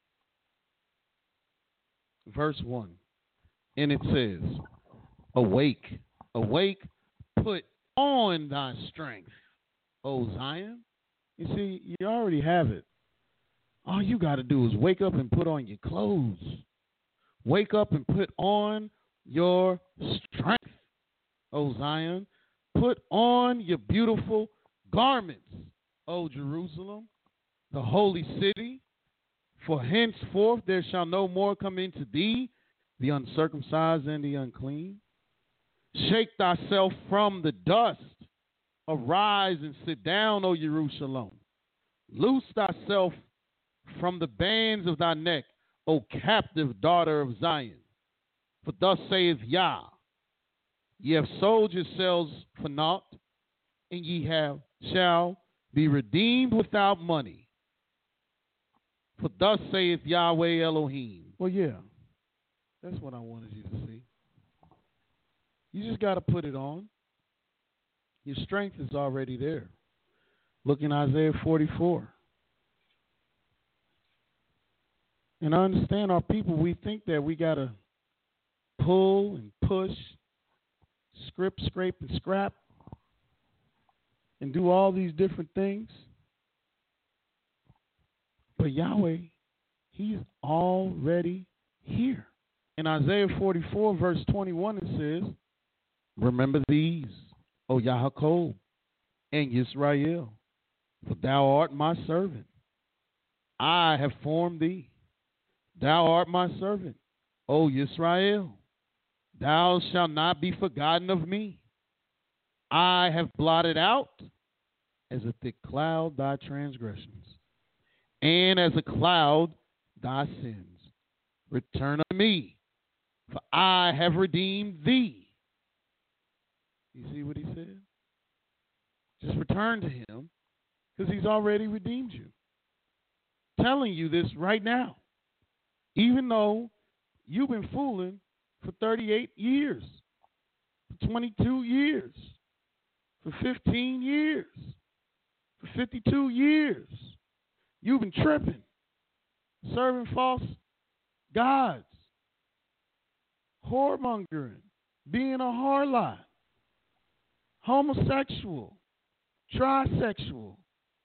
Verse one. And it says, "Awake, awake, put on thy strength, O Zion." You see, you already have it. All you got to do is wake up and put on your clothes. Wake up and put on your strength, O Zion. Put on your beautiful garments, O Jerusalem, the holy city. For henceforth there shall no more come into thee the uncircumcised and the unclean. Shake thyself from the dust. Arise and sit down, O Jerusalem. Loose thyself from the bands of thy neck, O captive daughter of Zion. For thus saith Yah, ye have sold yourselves for naught, and ye have shall be redeemed without money. For thus saith Yahweh Elohim. Well, yeah, that's what I wanted you to see. You just got to put it on. Your strength is already there. Look in Isaiah forty-four. And I understand our people, we think that we got to pull and push, script, scrape, and scrap, and do all these different things. But Yahweh, he's already here. In Isaiah forty-four, verse twenty-one, it says, "Remember these, O Yaakov and Yisrael, for thou art my servant. I have formed thee. Thou art my servant, O Yisrael. Thou shalt not be forgotten of me. I have blotted out as a thick cloud thy transgressions, and as a cloud thy sins. Return unto me, for I have redeemed thee." You see what he said? Just return to him, because he's already redeemed you. Telling you this right now. Even though you've been fooling for thirty-eight years, for twenty-two years, for fifteen years, for fifty-two years. You've been tripping, serving false gods, whoremongering, being a harlot, homosexual, trisexual,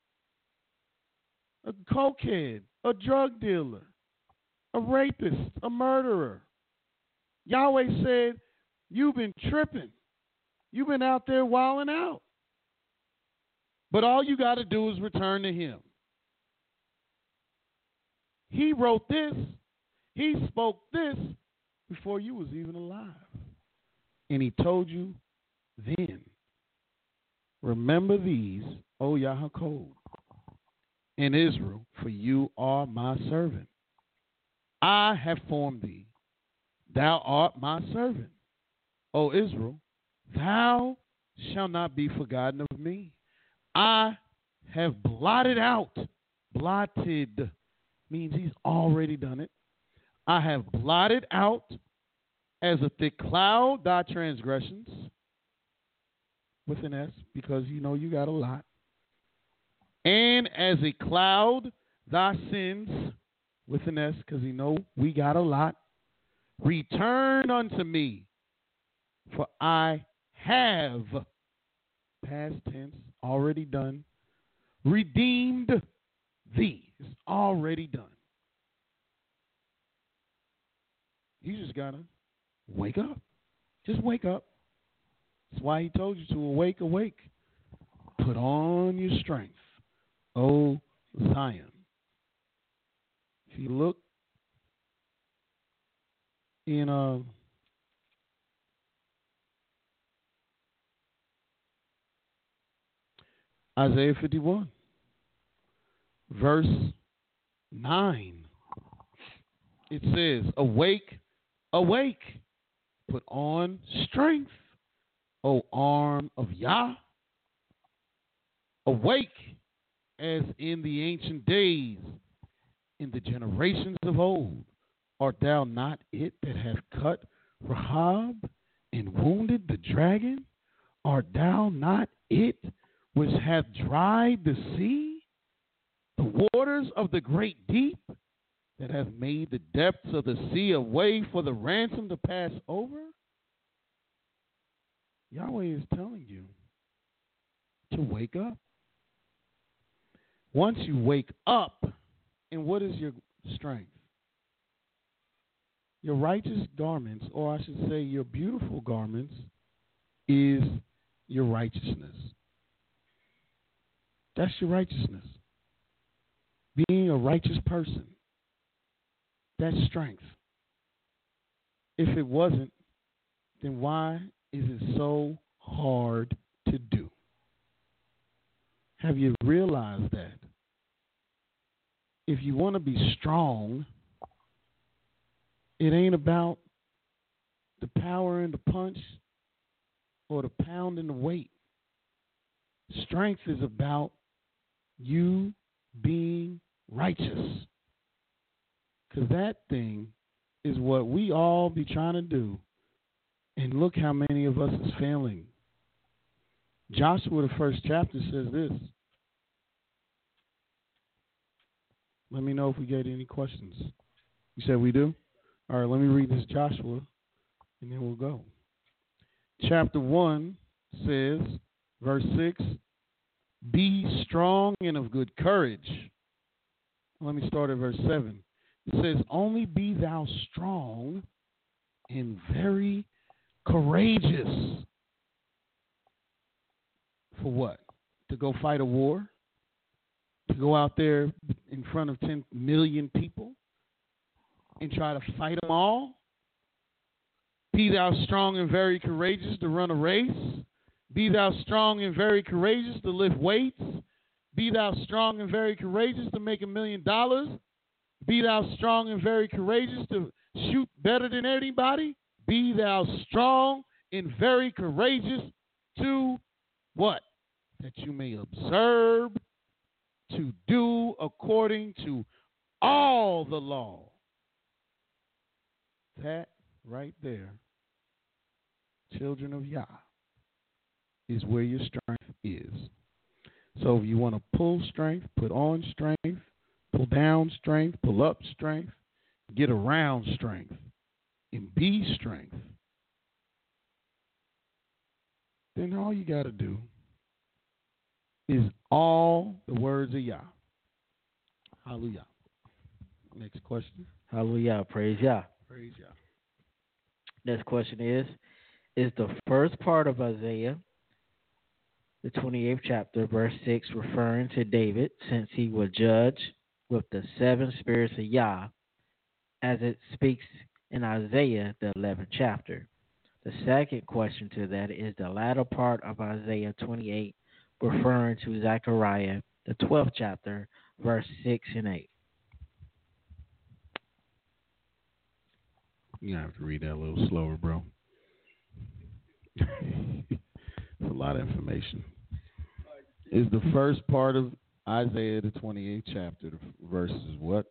a cokehead, a drug dealer, a rapist, a murderer. Yahweh said, you've been tripping. You've been out there wilding out. But all you got to do is return to him. He wrote this. He spoke this before you was even alive. And he told you then, remember these, O Yaakov and Israel, for you are my servant. I have formed thee. Thou art my servant. O Israel, thou shalt not be forgotten of me. I have blotted out. Blotted means he's already done it. I have blotted out as a thick cloud thy transgressions, with an S, because you know you got a lot. And as a cloud thy sins, with an S, because you know we got a lot. Return unto me, for I have, past tense, already done, redeemed thee. It's already done. You just got to wake up. Just wake up. That's why he told you to awake, awake. Put on your strength, O Zion. If you look in uh, Isaiah fifty-one, verse nine, it says, awake, awake, put on strength, O arm of Yah. Awake as in the ancient days, in the generations of old. Art thou not it that hath cut Rahab and wounded the dragon? Art thou not it which hath dried the sea, the waters of the great deep, that hath made the depths of the sea a way for the ransom to pass over? Yahweh is telling you to wake up. Once you wake up, and what is your strength? Your righteous garments, or I should say your beautiful garments, is your righteousness. That's your righteousness. Being a righteous person. That's strength. If it wasn't, then why is it so hard to do? Have you realized that? If you want to be strong, it ain't about the power and the punch or the pound and the weight. Strength is about you being righteous. Because that thing is what we all be trying to do. And look how many of us is failing. Joshua, the first chapter, says this. Let me know if we get any questions. You said we do? All right, let me read this Joshua, and then we'll go. Chapter one says, verse six, be strong and of good courage. Let me start at verse seven. It says, only be thou strong and very courageous. For what? To go fight a war? To go out there in front of ten million people and try to fight them all? Be thou strong and very courageous to run a race. Be thou strong and very courageous to lift weights. Be thou strong and very courageous to make a million dollars. Be thou strong and very courageous to shoot better than anybody. Be thou strong and very courageous to what? That you may observe to do according to all the law. That right there, children of Yah, is where your strength is. So if you want to pull strength, put on strength, pull down strength, pull up strength, get around strength, and be strength, then all you got to do is all the words of Yah. Hallelujah. Next question. Hallelujah. Praise Yah. Praise Yah. Next question is, is the first part of Isaiah, the twenty-eighth chapter, verse six, referring to David, since he was judged with the seven spirits of Yah, as it speaks in Isaiah, the eleventh chapter? The second question to that is the latter part of Isaiah twenty-eight referring to Zechariah, the twelfth chapter, verse six and eight. You have to read that a little slower, bro. It's a lot of information. Is the first part of Isaiah, the twenty-eighth chapter, the verses what?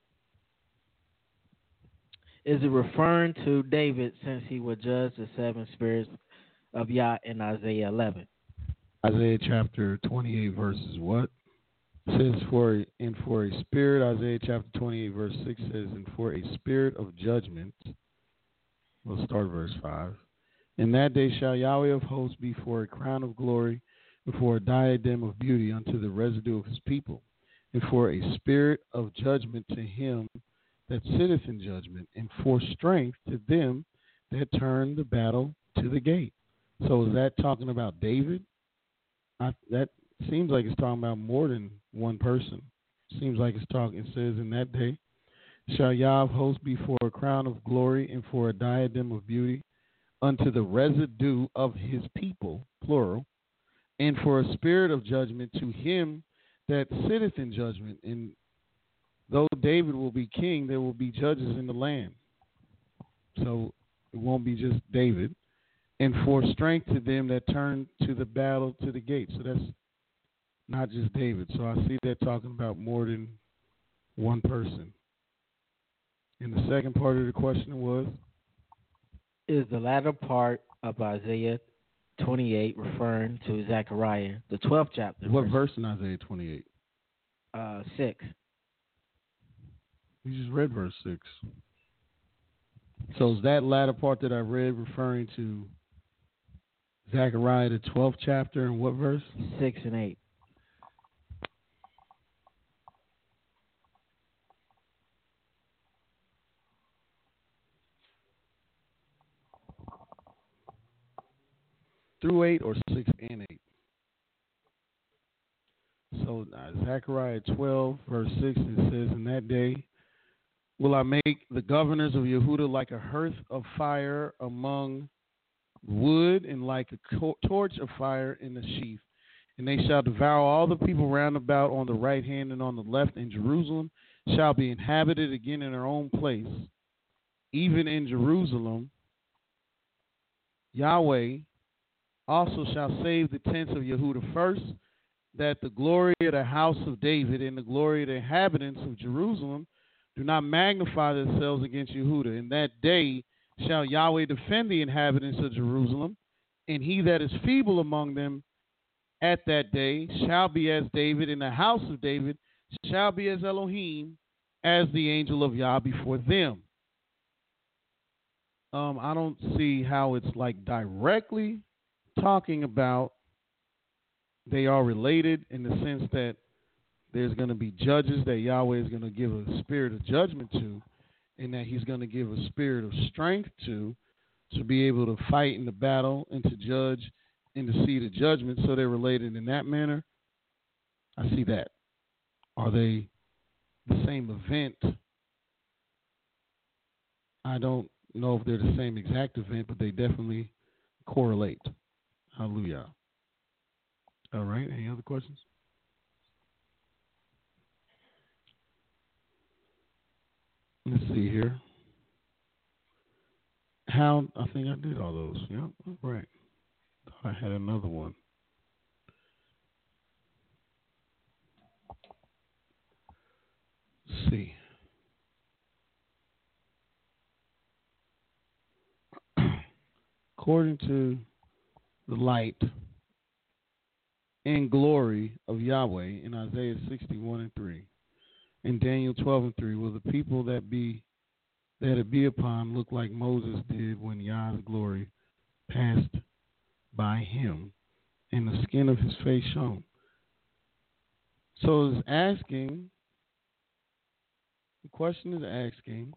Is it referring to David since he would judge the seven spirits of Yah in Isaiah eleven? Isaiah chapter twenty-eight, verses what? It says, for and for a spirit, Isaiah chapter twenty-eight, verse six says, and for a spirit of judgment, we'll start verse five. In that day shall Yahweh of hosts be for a crown of glory, and for a diadem of beauty unto the residue of his people, and for a spirit of judgment to him that sitteth in judgment, and for strength to them that turn the battle to the gate. So is that talking about David? I, that seems like it's talking about more than one person. Seems like it's talking, it says, in that day shall Yah of hosts be for a crown of glory and for a diadem of beauty unto the residue of his people, plural, and for a spirit of judgment to him that sitteth in judgment. And though David will be king, there will be judges in the land. So it won't be just David. And for strength to them that turn to the battle to the gate. So that's not just David. So I see that talking about more than one person. And the second part of the question was? Is the latter part of Isaiah twenty-eight referring to Zechariah, the twelfth chapter? What verse in Isaiah twenty-eight? Uh, six. You just read verse six. So is that latter part that I read referring to Zechariah, the twelfth chapter, and what verse? Six and eight. Through eight or six and eight? So uh, Zechariah twelve, verse six, it says, in that day will I make the governors of Yehuda like a hearth of fire among wood, and like a co- torch of fire in the sheath. And they shall devour all the people round about on the right hand and on the left, and Jerusalem shall be inhabited again in her own place. Even in Jerusalem, Yahweh also shall save the tents of Yehuda first, that the glory of the house of David and the glory of the inhabitants of Jerusalem do not magnify themselves against Yehuda. In that day shall Yahweh defend the inhabitants of Jerusalem, and he that is feeble among them at that day shall be as David, and the house of David shall be as Elohim, as the angel of Yah before them. Um, I don't see how it's like directly talking about they are related in the sense that there's going to be judges that Yahweh is going to give a spirit of judgment to, and that he's going to give a spirit of strength to, to be able to fight in the battle and to judge and to see the judgment. So they're related in that manner. I see that. Are they the same event? I don't know if they're the same exact event, but they definitely correlate. Hallelujah. All right. Any other questions? Let's see here. How, I think I did all those. Yep. All right. Thought I had another one. Let's see. According to the light and glory of Yahweh in Isaiah sixty-one and three, in Daniel twelve and three, will the people that be that it be upon look like Moses did when Yah's glory passed by him, and the skin of his face shone. So it's asking, the question is asking,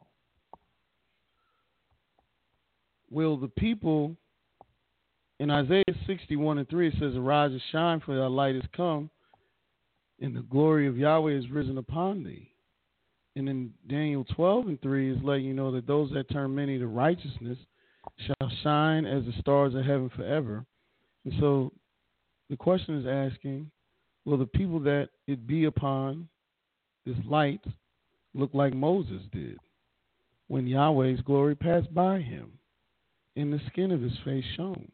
will the people, in Isaiah sixty-one and three, it says, arise and shine, for thy light is come, and the glory of Yahweh is risen upon thee. And in Daniel twelve and three is letting you know that those that turn many to righteousness shall shine as the stars of heaven forever. And so the question is asking, will the people that it be upon this light look like Moses did when Yahweh's glory passed by him and the skin of his face shone?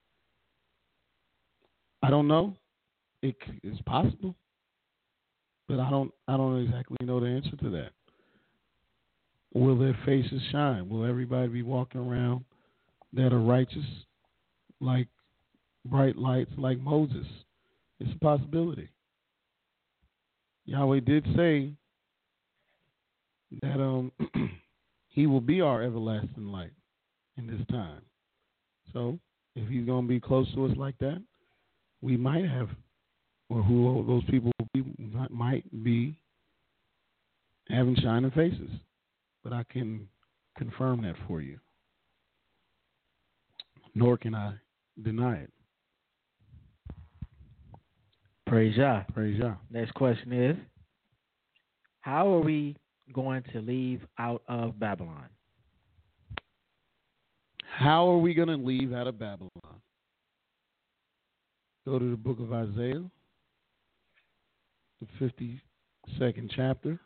I don't know. It is possible, but I don't. I don't exactly know the answer to that. Will their faces shine? Will everybody be walking around that are righteous, like bright lights, like Moses? It's a possibility. Yahweh did say that um he will be our everlasting light in this time. So if he's going to be close to us like that, we might have, or who those people will be, might be having shining faces. But I can confirm that for you. Nor can I deny it. Praise Yah. Praise Yah. Next question is, how are we going to leave out of Babylon? How are we going to leave out of Babylon? Go to the book of Isaiah, the fifty-second chapter.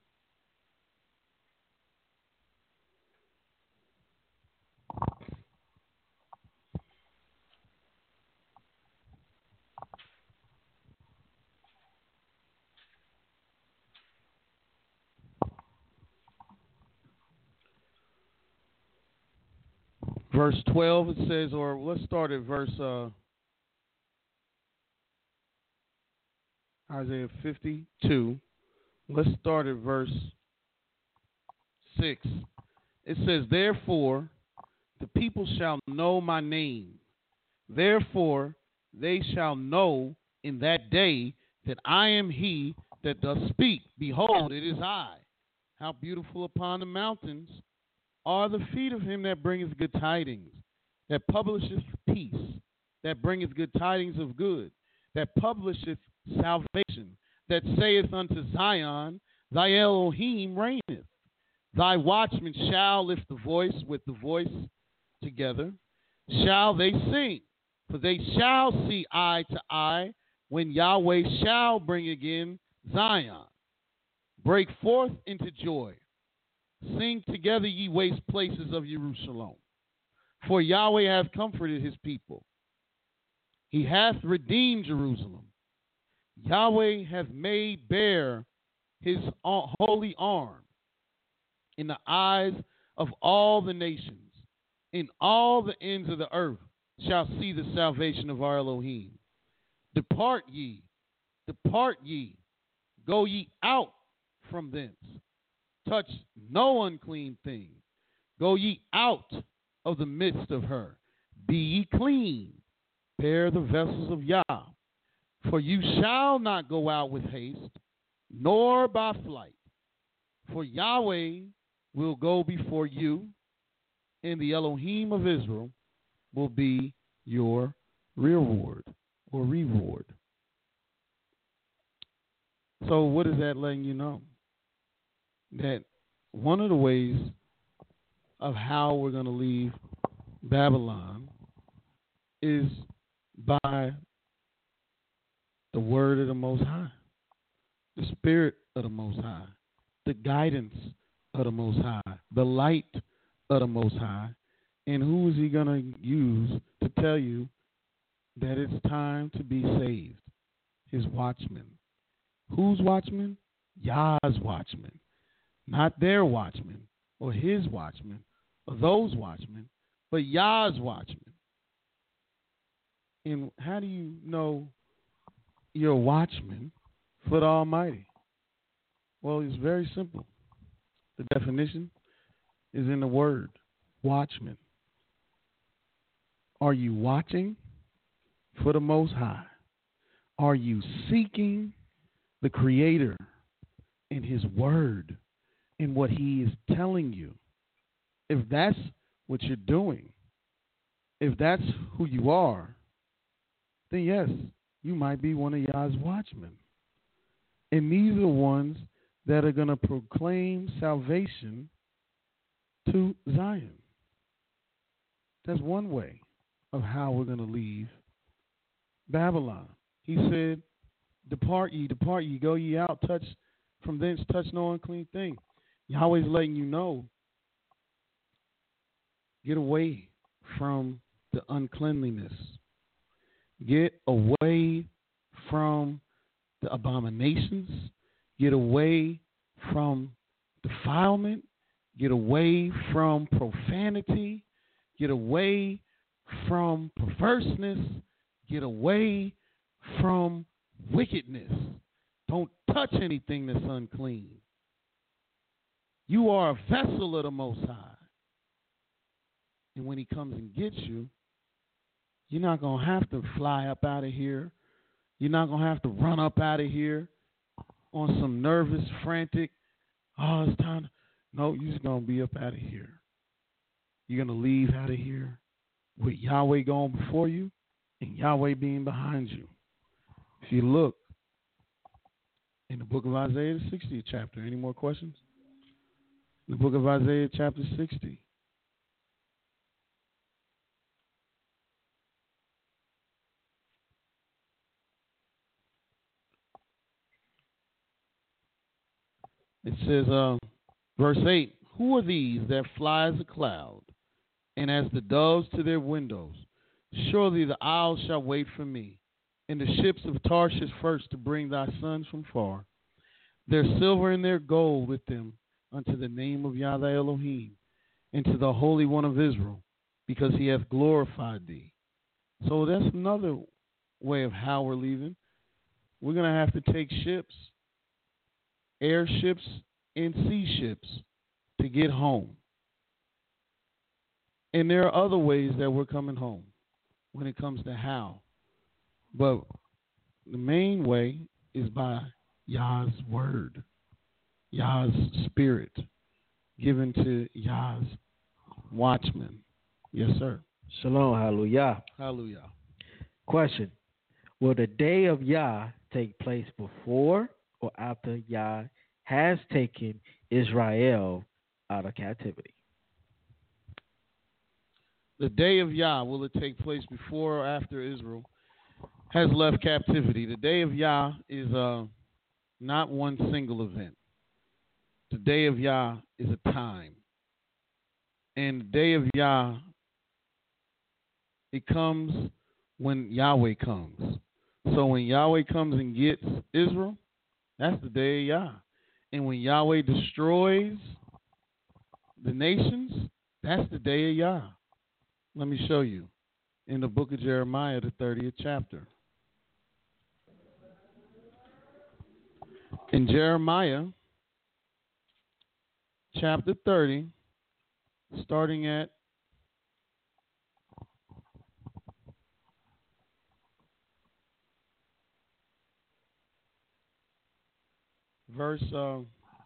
Verse twelve, it says, or let's start at verse uh, Isaiah fifty-two. Let's start at verse six. It says, therefore, the people shall know my name. Therefore, they shall know in that day that I am he that doth speak. Behold, it is I. How beautiful upon the mountains are the feet of him that bringeth good tidings, that publisheth peace, that bringeth good tidings of good, that publisheth salvation, that saith unto Zion, thy Elohim reigneth. Thy watchmen shall lift the voice with the voice together, shall they sing, for they shall see eye to eye, when Yahweh shall bring again Zion. Break forth into joy. Sing together, ye waste places of Jerusalem. For Yahweh hath comforted his people. He hath redeemed Jerusalem. Yahweh hath made bare his holy arm in the eyes of all the nations. In all the ends of the earth shall see the salvation of our Elohim. Depart ye, depart ye, go ye out from thence. Touch no unclean thing. Go ye out of the midst of her. Be ye clean. Bear the vessels of Yah. For you shall not go out with haste, nor by flight. For Yahweh will go before you, and the Elohim of Israel will be your reward or reward. So what is that letting you know? That one of the ways of how we're going to leave Babylon is by the word of the Most High, the Spirit of the Most High, the guidance of the Most High, the light of the Most High. And who is he going to use to tell you that it's time to be saved? His watchmen. Whose watchmen? Yah's watchmen. Not their watchmen or his watchmen or those watchmen, but Yah's watchmen. And how do you know you're a watchman for the Almighty? Well, it's very simple. The definition is in the word, watchman. Are you watching for the Most High? Are you seeking the Creator in his word, in what he is telling you? If that's what you're doing, if that's who you are, then yes, you might be one of Yah's watchmen. And these are the ones that are going to proclaim salvation to Zion. That's one way of how we're going to leave Babylon. He said, depart ye, depart ye, go ye out, touch from thence, touch no unclean thing. Yahweh's letting you know, get away from the uncleanliness. Get away from the abominations. Get away from defilement. Get away from profanity. Get away from perverseness. Get away from wickedness. Don't touch anything that's unclean. You are a vessel of the Most High. And when he comes and gets you, you're not going to have to fly up out of here. You're not going to have to run up out of here on some nervous, frantic, oh, it's time to, no, you're just going to be up out of here. You're going to leave out of here with Yahweh going before you and Yahweh being behind you. If you look in the book of Isaiah, the sixtieth chapter, any more questions? In the book of Isaiah, chapter sixty. It says, uh, verse eight, who are these that fly as a cloud, and as the doves to their windows? Surely the isles shall wait for me, and the ships of Tarshish first to bring thy sons from far. Their silver and their gold with them unto the name of Yahweh Elohim, and to the Holy One of Israel, because he hath glorified thee. So that's another way of how we're leaving. We're going to have to take ships, airships and sea ships to get home. And there are other ways that we're coming home when it comes to how. But the main way is by Yah's word, Yah's spirit, given to Yah's watchmen. Yes, sir. Shalom, hallelujah. Hallelujah. Question. Will the day of Yah take place before or after Yah has taken Israel out of captivity? The day of Yah, will it take place before or after Israel has left captivity? The day of Yah is uh, not one single event. The day of Yah is a time. And the day of Yah, it comes when Yahweh comes. So when Yahweh comes and gets Israel, that's the day of Yah. And when Yahweh destroys the nations, that's the day of Yah. Let me show you in the book of Jeremiah, the thirtieth chapter. In Jeremiah, chapter thirty, starting at verse uh,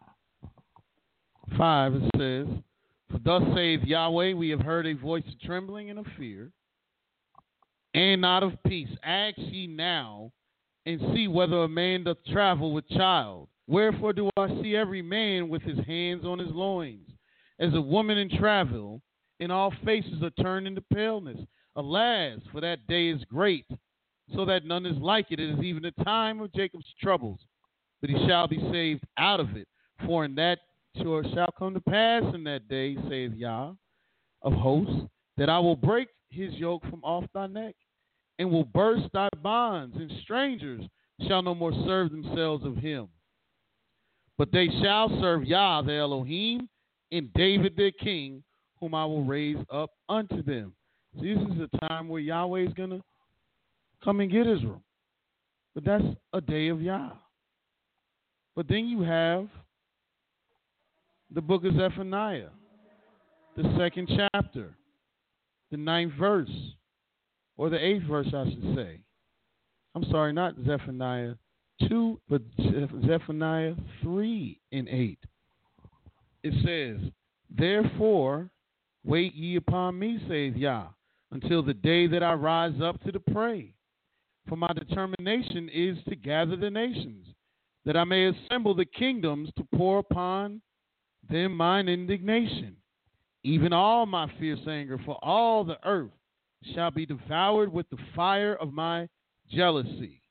five, it says, for thus saith Yahweh, we have heard a voice of trembling and of fear, and not of peace. Ask ye now, and see whether a man doth travel with child. Wherefore do I see every man with his hands on his loins, as a woman in travail, and all faces are turned into paleness. Alas, for that day is great, so that none is like it. It is even the time of Jacob's troubles, but he shall be saved out of it. For in that sure shall come to pass in that day, saith Yah of hosts, that I will break his yoke from off thy neck, and will burst thy bonds, and strangers shall no more serve themselves of him. But they shall serve Yah the Elohim, and David their king, whom I will raise up unto them. So this is a time where Yahweh is going to come and get Israel. But that's a day of Yah. But then you have the book of Zephaniah, the second chapter, the ninth verse, or the eighth verse, I should say. I'm sorry, not Zephaniah two, but Zephaniah three and eight. It says, therefore, wait ye upon me, saith Yah, until the day that I rise up to the prey. For my determination is to gather the nations, that I may assemble the kingdoms to pour upon them mine indignation, even all my fierce anger, for all the earth shall be devoured with the fire of my jealousy.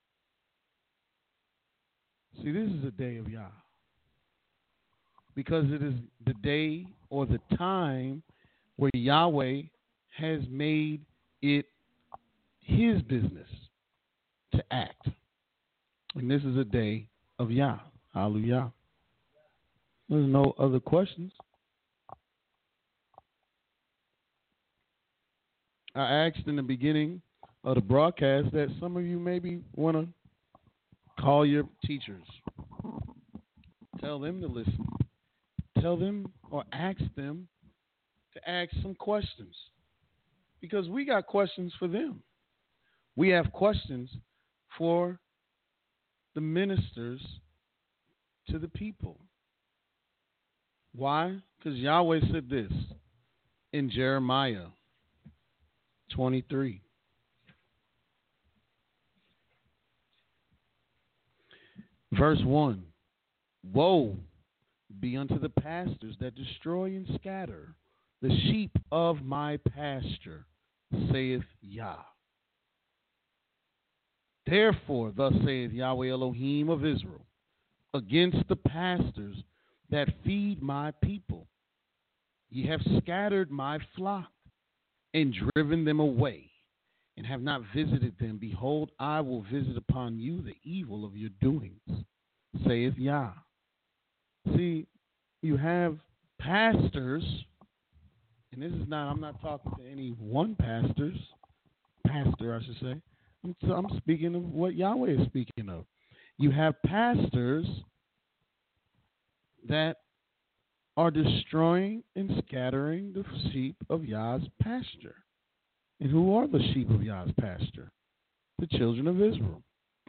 See, this is a day of Yah, because it is the day or the time where Yahweh has made it his business to act. And this is a day of Yah. Hallelujah. There's no other questions. I asked in the beginning of the broadcast that some of you maybe want to call your teachers. Tell them to listen. Tell them or ask them to ask some questions. Because we got questions for them. We have questions for the ministers to the people. Why? Because Yahweh said this in Jeremiah twenty-three. Verse one. Woe be unto the pastors that destroy and scatter the sheep of my pasture, saith Yah. Therefore, thus saith Yahweh Elohim of Israel, against the pastors that feed my people, ye have scattered my flock and driven them away, and have not visited them. Behold, I will visit upon you the evil of your doings, saith Yah. See, you have pastors, and this is not, I'm not talking to any one pastors, pastor, I should say. I'm, I'm speaking of what Yahweh is speaking of. You have pastors that are destroying and scattering the sheep of Yah's pasture. And who are the sheep of Yah's pasture? The children of Israel.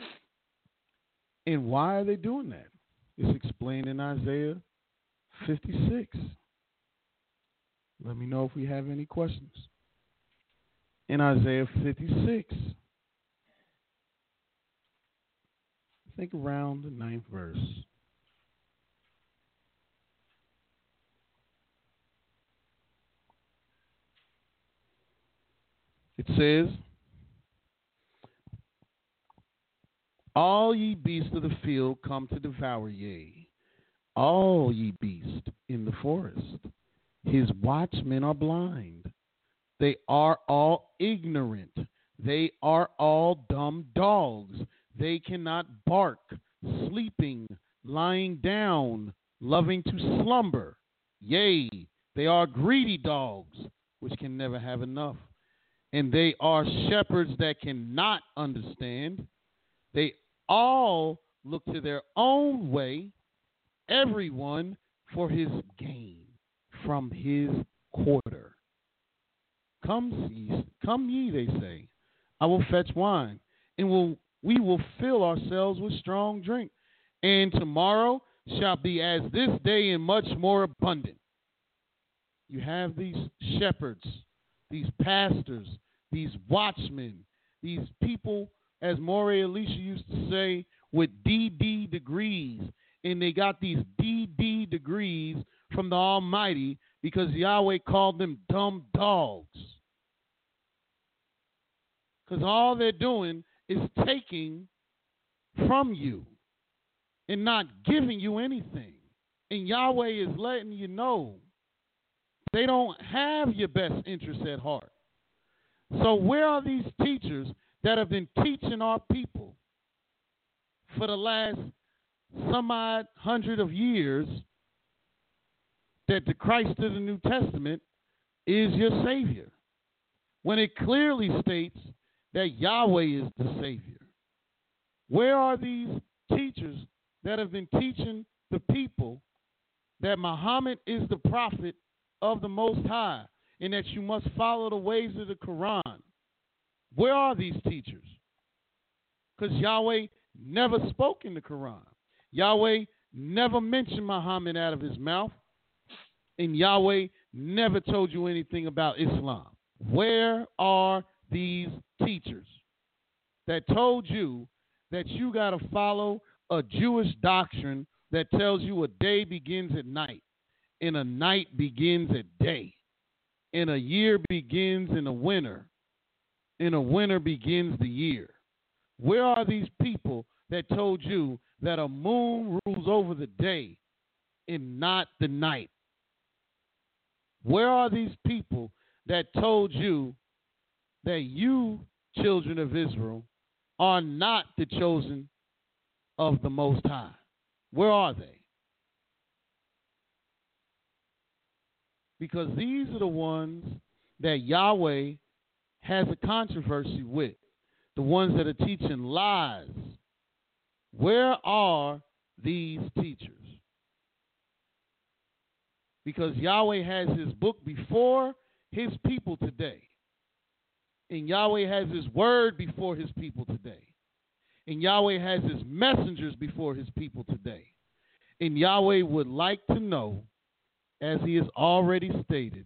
And why are they doing that? It's explained in Isaiah fifty-six. Let me know if we have any questions. In Isaiah fifty-six, I think around the ninth verse. It says, all ye beasts of the field come to devour, yea, all ye beasts in the forest. His watchmen are blind. They are all ignorant. They are all dumb dogs. They cannot bark, sleeping, lying down, loving to slumber. Yea, they are greedy dogs, which can never have enough. And they are shepherds that cannot understand. They all look to their own way, everyone for his gain from his quarter. Come ye, come ye, they say. I will fetch wine, and will we will fill ourselves with strong drink. And tomorrow shall be as this day and much more abundant. You have these shepherds, these pastors, these watchmen, these people, as Morey Alicia used to say, with D D degrees. And they got these D D degrees from the Almighty because Yahweh called them dumb dogs. Because all they're doing is taking from you and not giving you anything. And Yahweh is letting you know they don't have your best interests at heart. So where are these teachers that have been teaching our people for the last some odd hundred of years that the Christ of the New Testament is your Savior, when it clearly states that Yahweh is the Savior? Where are these teachers that have been teaching the people that Muhammad is the prophet of the Most High and that you must follow the ways of the Quran? Where are these teachers? Because Yahweh never spoke in the Quran. Yahweh never mentioned Muhammad out of his mouth. And Yahweh never told you anything about Islam. Where are these teachers that told you that you got to follow a Jewish doctrine that tells you a day begins at night, and a night begins at day, and a year begins in a winter, and a winter begins the year? Where are these people that told you that a moon rules over the day and not the night? Where are these people that told you that you, children of Israel, are not the chosen of the Most High? Where are they? Because these are the ones that Yahweh has a controversy with, the ones that are teaching lies. Where are these teachers? Because Yahweh has his book before his people today. And Yahweh has his word before his people today. And Yahweh has his messengers before his people today. And Yahweh would like to know, as he has already stated,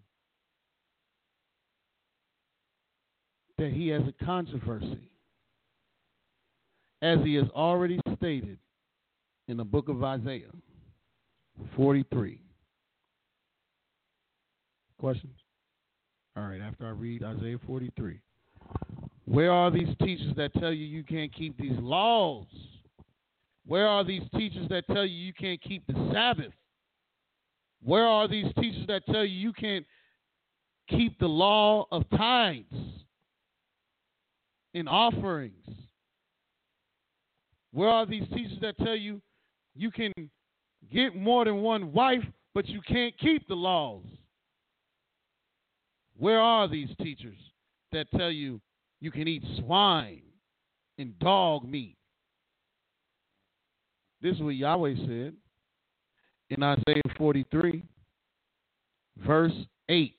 that he has a controversy. As he has already stated in the book of Isaiah forty-three. Questions? All right, after I read Isaiah forty-three. Where are these teachers that tell you you can't keep these laws? Where are these teachers that tell you you can't keep the Sabbath? Where are these teachers that tell you you can't keep the law of tithes and offerings? Where are these teachers that tell you you can get more than one wife, but you can't keep the laws? Where are these teachers that tell you you can eat swine and dog meat? This is what Yahweh said in Isaiah forty-three, verse eight.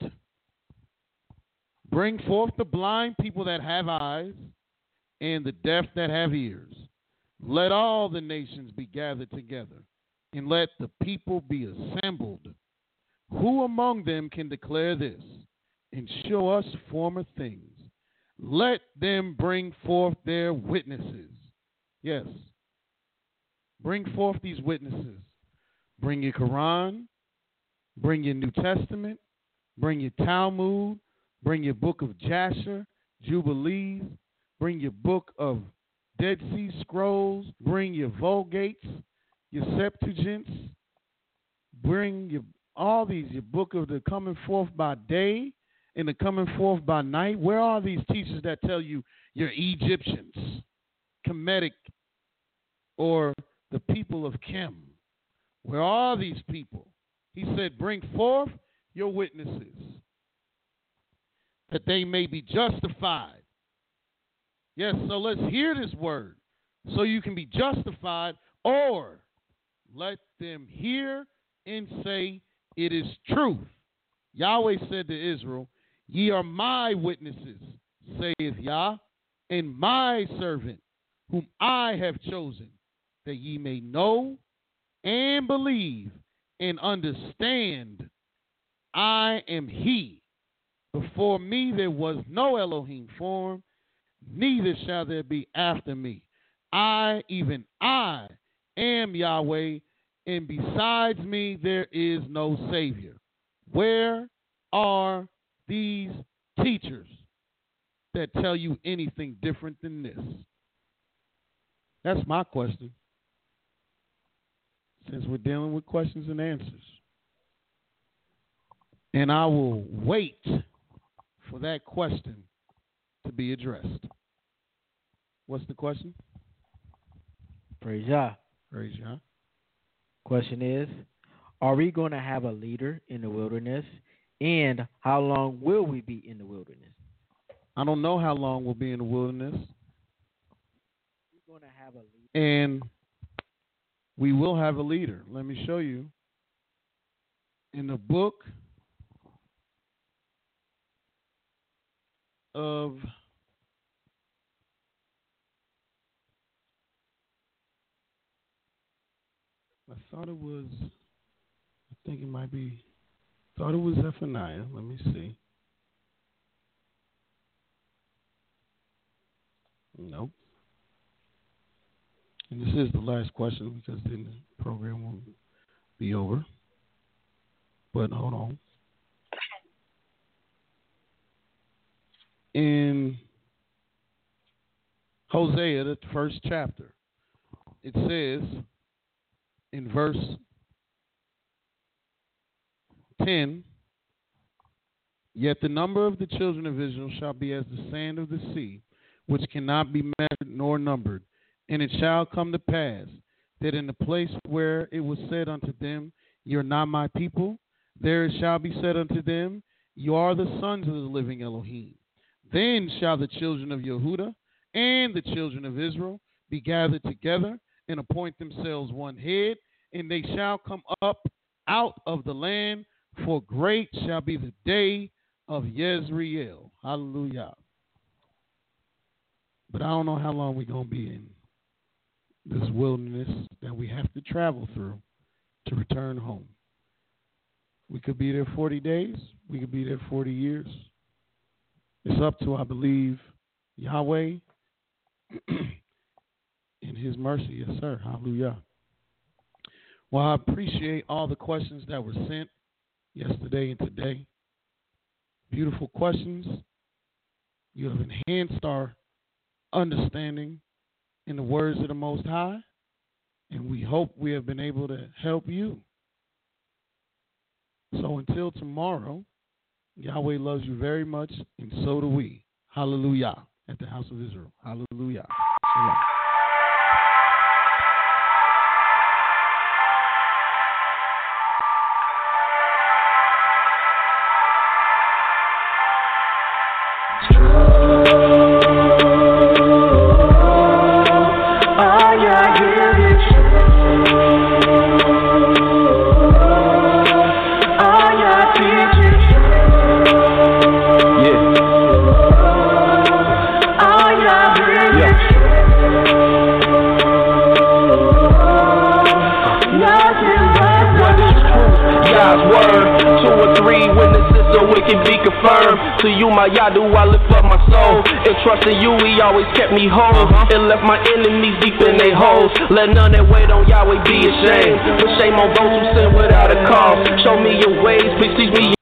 Bring forth the blind people that have eyes, and the deaf that have ears. Let all the nations be gathered together, and let the people be assembled. Who among them can declare this, and show us former things? Let them bring forth their witnesses. Yes. Bring forth these witnesses. Bring your Quran. Bring your New Testament. Bring your Talmud. Bring your book of Jasher, Jubilees. Bring your book of Dead Sea Scrolls. Bring your Vulgates, your Septuagints. Bring your all these, your book of the coming forth by day and the coming forth by night. Where are these teachers that tell you you're Egyptians, Kemetic, or the people of Chem? Where are these people? He said, bring forth your witnesses, that they may be justified. Yes, so let's hear this word so you can be justified, or let them hear and say it is truth. Yahweh said to Israel, ye are my witnesses, saith Yah, and my servant, whom I have chosen, that ye may know and believe and understand I am he. Before me there was no Elohim form, neither shall there be after me. I, even I, am Yahweh, and besides me there is no Savior. Where are these teachers that tell you anything different than this? That's my question, since we're dealing with questions and answers. And I will wait for that question to be addressed. What's the question? Praise Yah. Praise Yah. Question is, are we going to have a leader in the wilderness? And how long will we be in the wilderness? I don't know how long we'll be in the wilderness. We're going to have a leader. And we will have a leader. Let me show you. In the book of I thought it was, I think it might be, thought it was Zephaniah. Let me see. Nope. And this is the last question because then the program won't be over. But hold on. In Hosea, the first chapter, it says in verse ten, yet the number of the children of Israel shall be as the sand of the sea, which cannot be measured nor numbered. And it shall come to pass that in the place where it was said unto them, you are not my people, there it shall be said unto them, you are the sons of the living Elohim. Then shall the children of Yehudah and the children of Israel be gathered together and appoint themselves one head, and they shall come up out of the land, for great shall be the day of Yezreel. Hallelujah. But I don't know how long we're going to be in this wilderness that we have to travel through to return home. We could be there forty days. We could be there forty years. It's up to, I believe, Yahweh in his mercy. Yes, sir. Hallelujah. Well, I appreciate all the questions that were sent yesterday and today. Beautiful questions. You have enhanced our understanding in the words of the Most High, and we hope we have been able to help you. So until tomorrow, Yahweh loves you very much, and so do we. Hallelujah. At the house of Israel. Hallelujah. Shalom. To you, my Yadu, I lift up my soul. And trusting you, he always kept me whole. And left my enemies deep in their holes. Let none that wait on Yahweh be ashamed. But shame on those who sin without a cause. Show me your ways, please teach me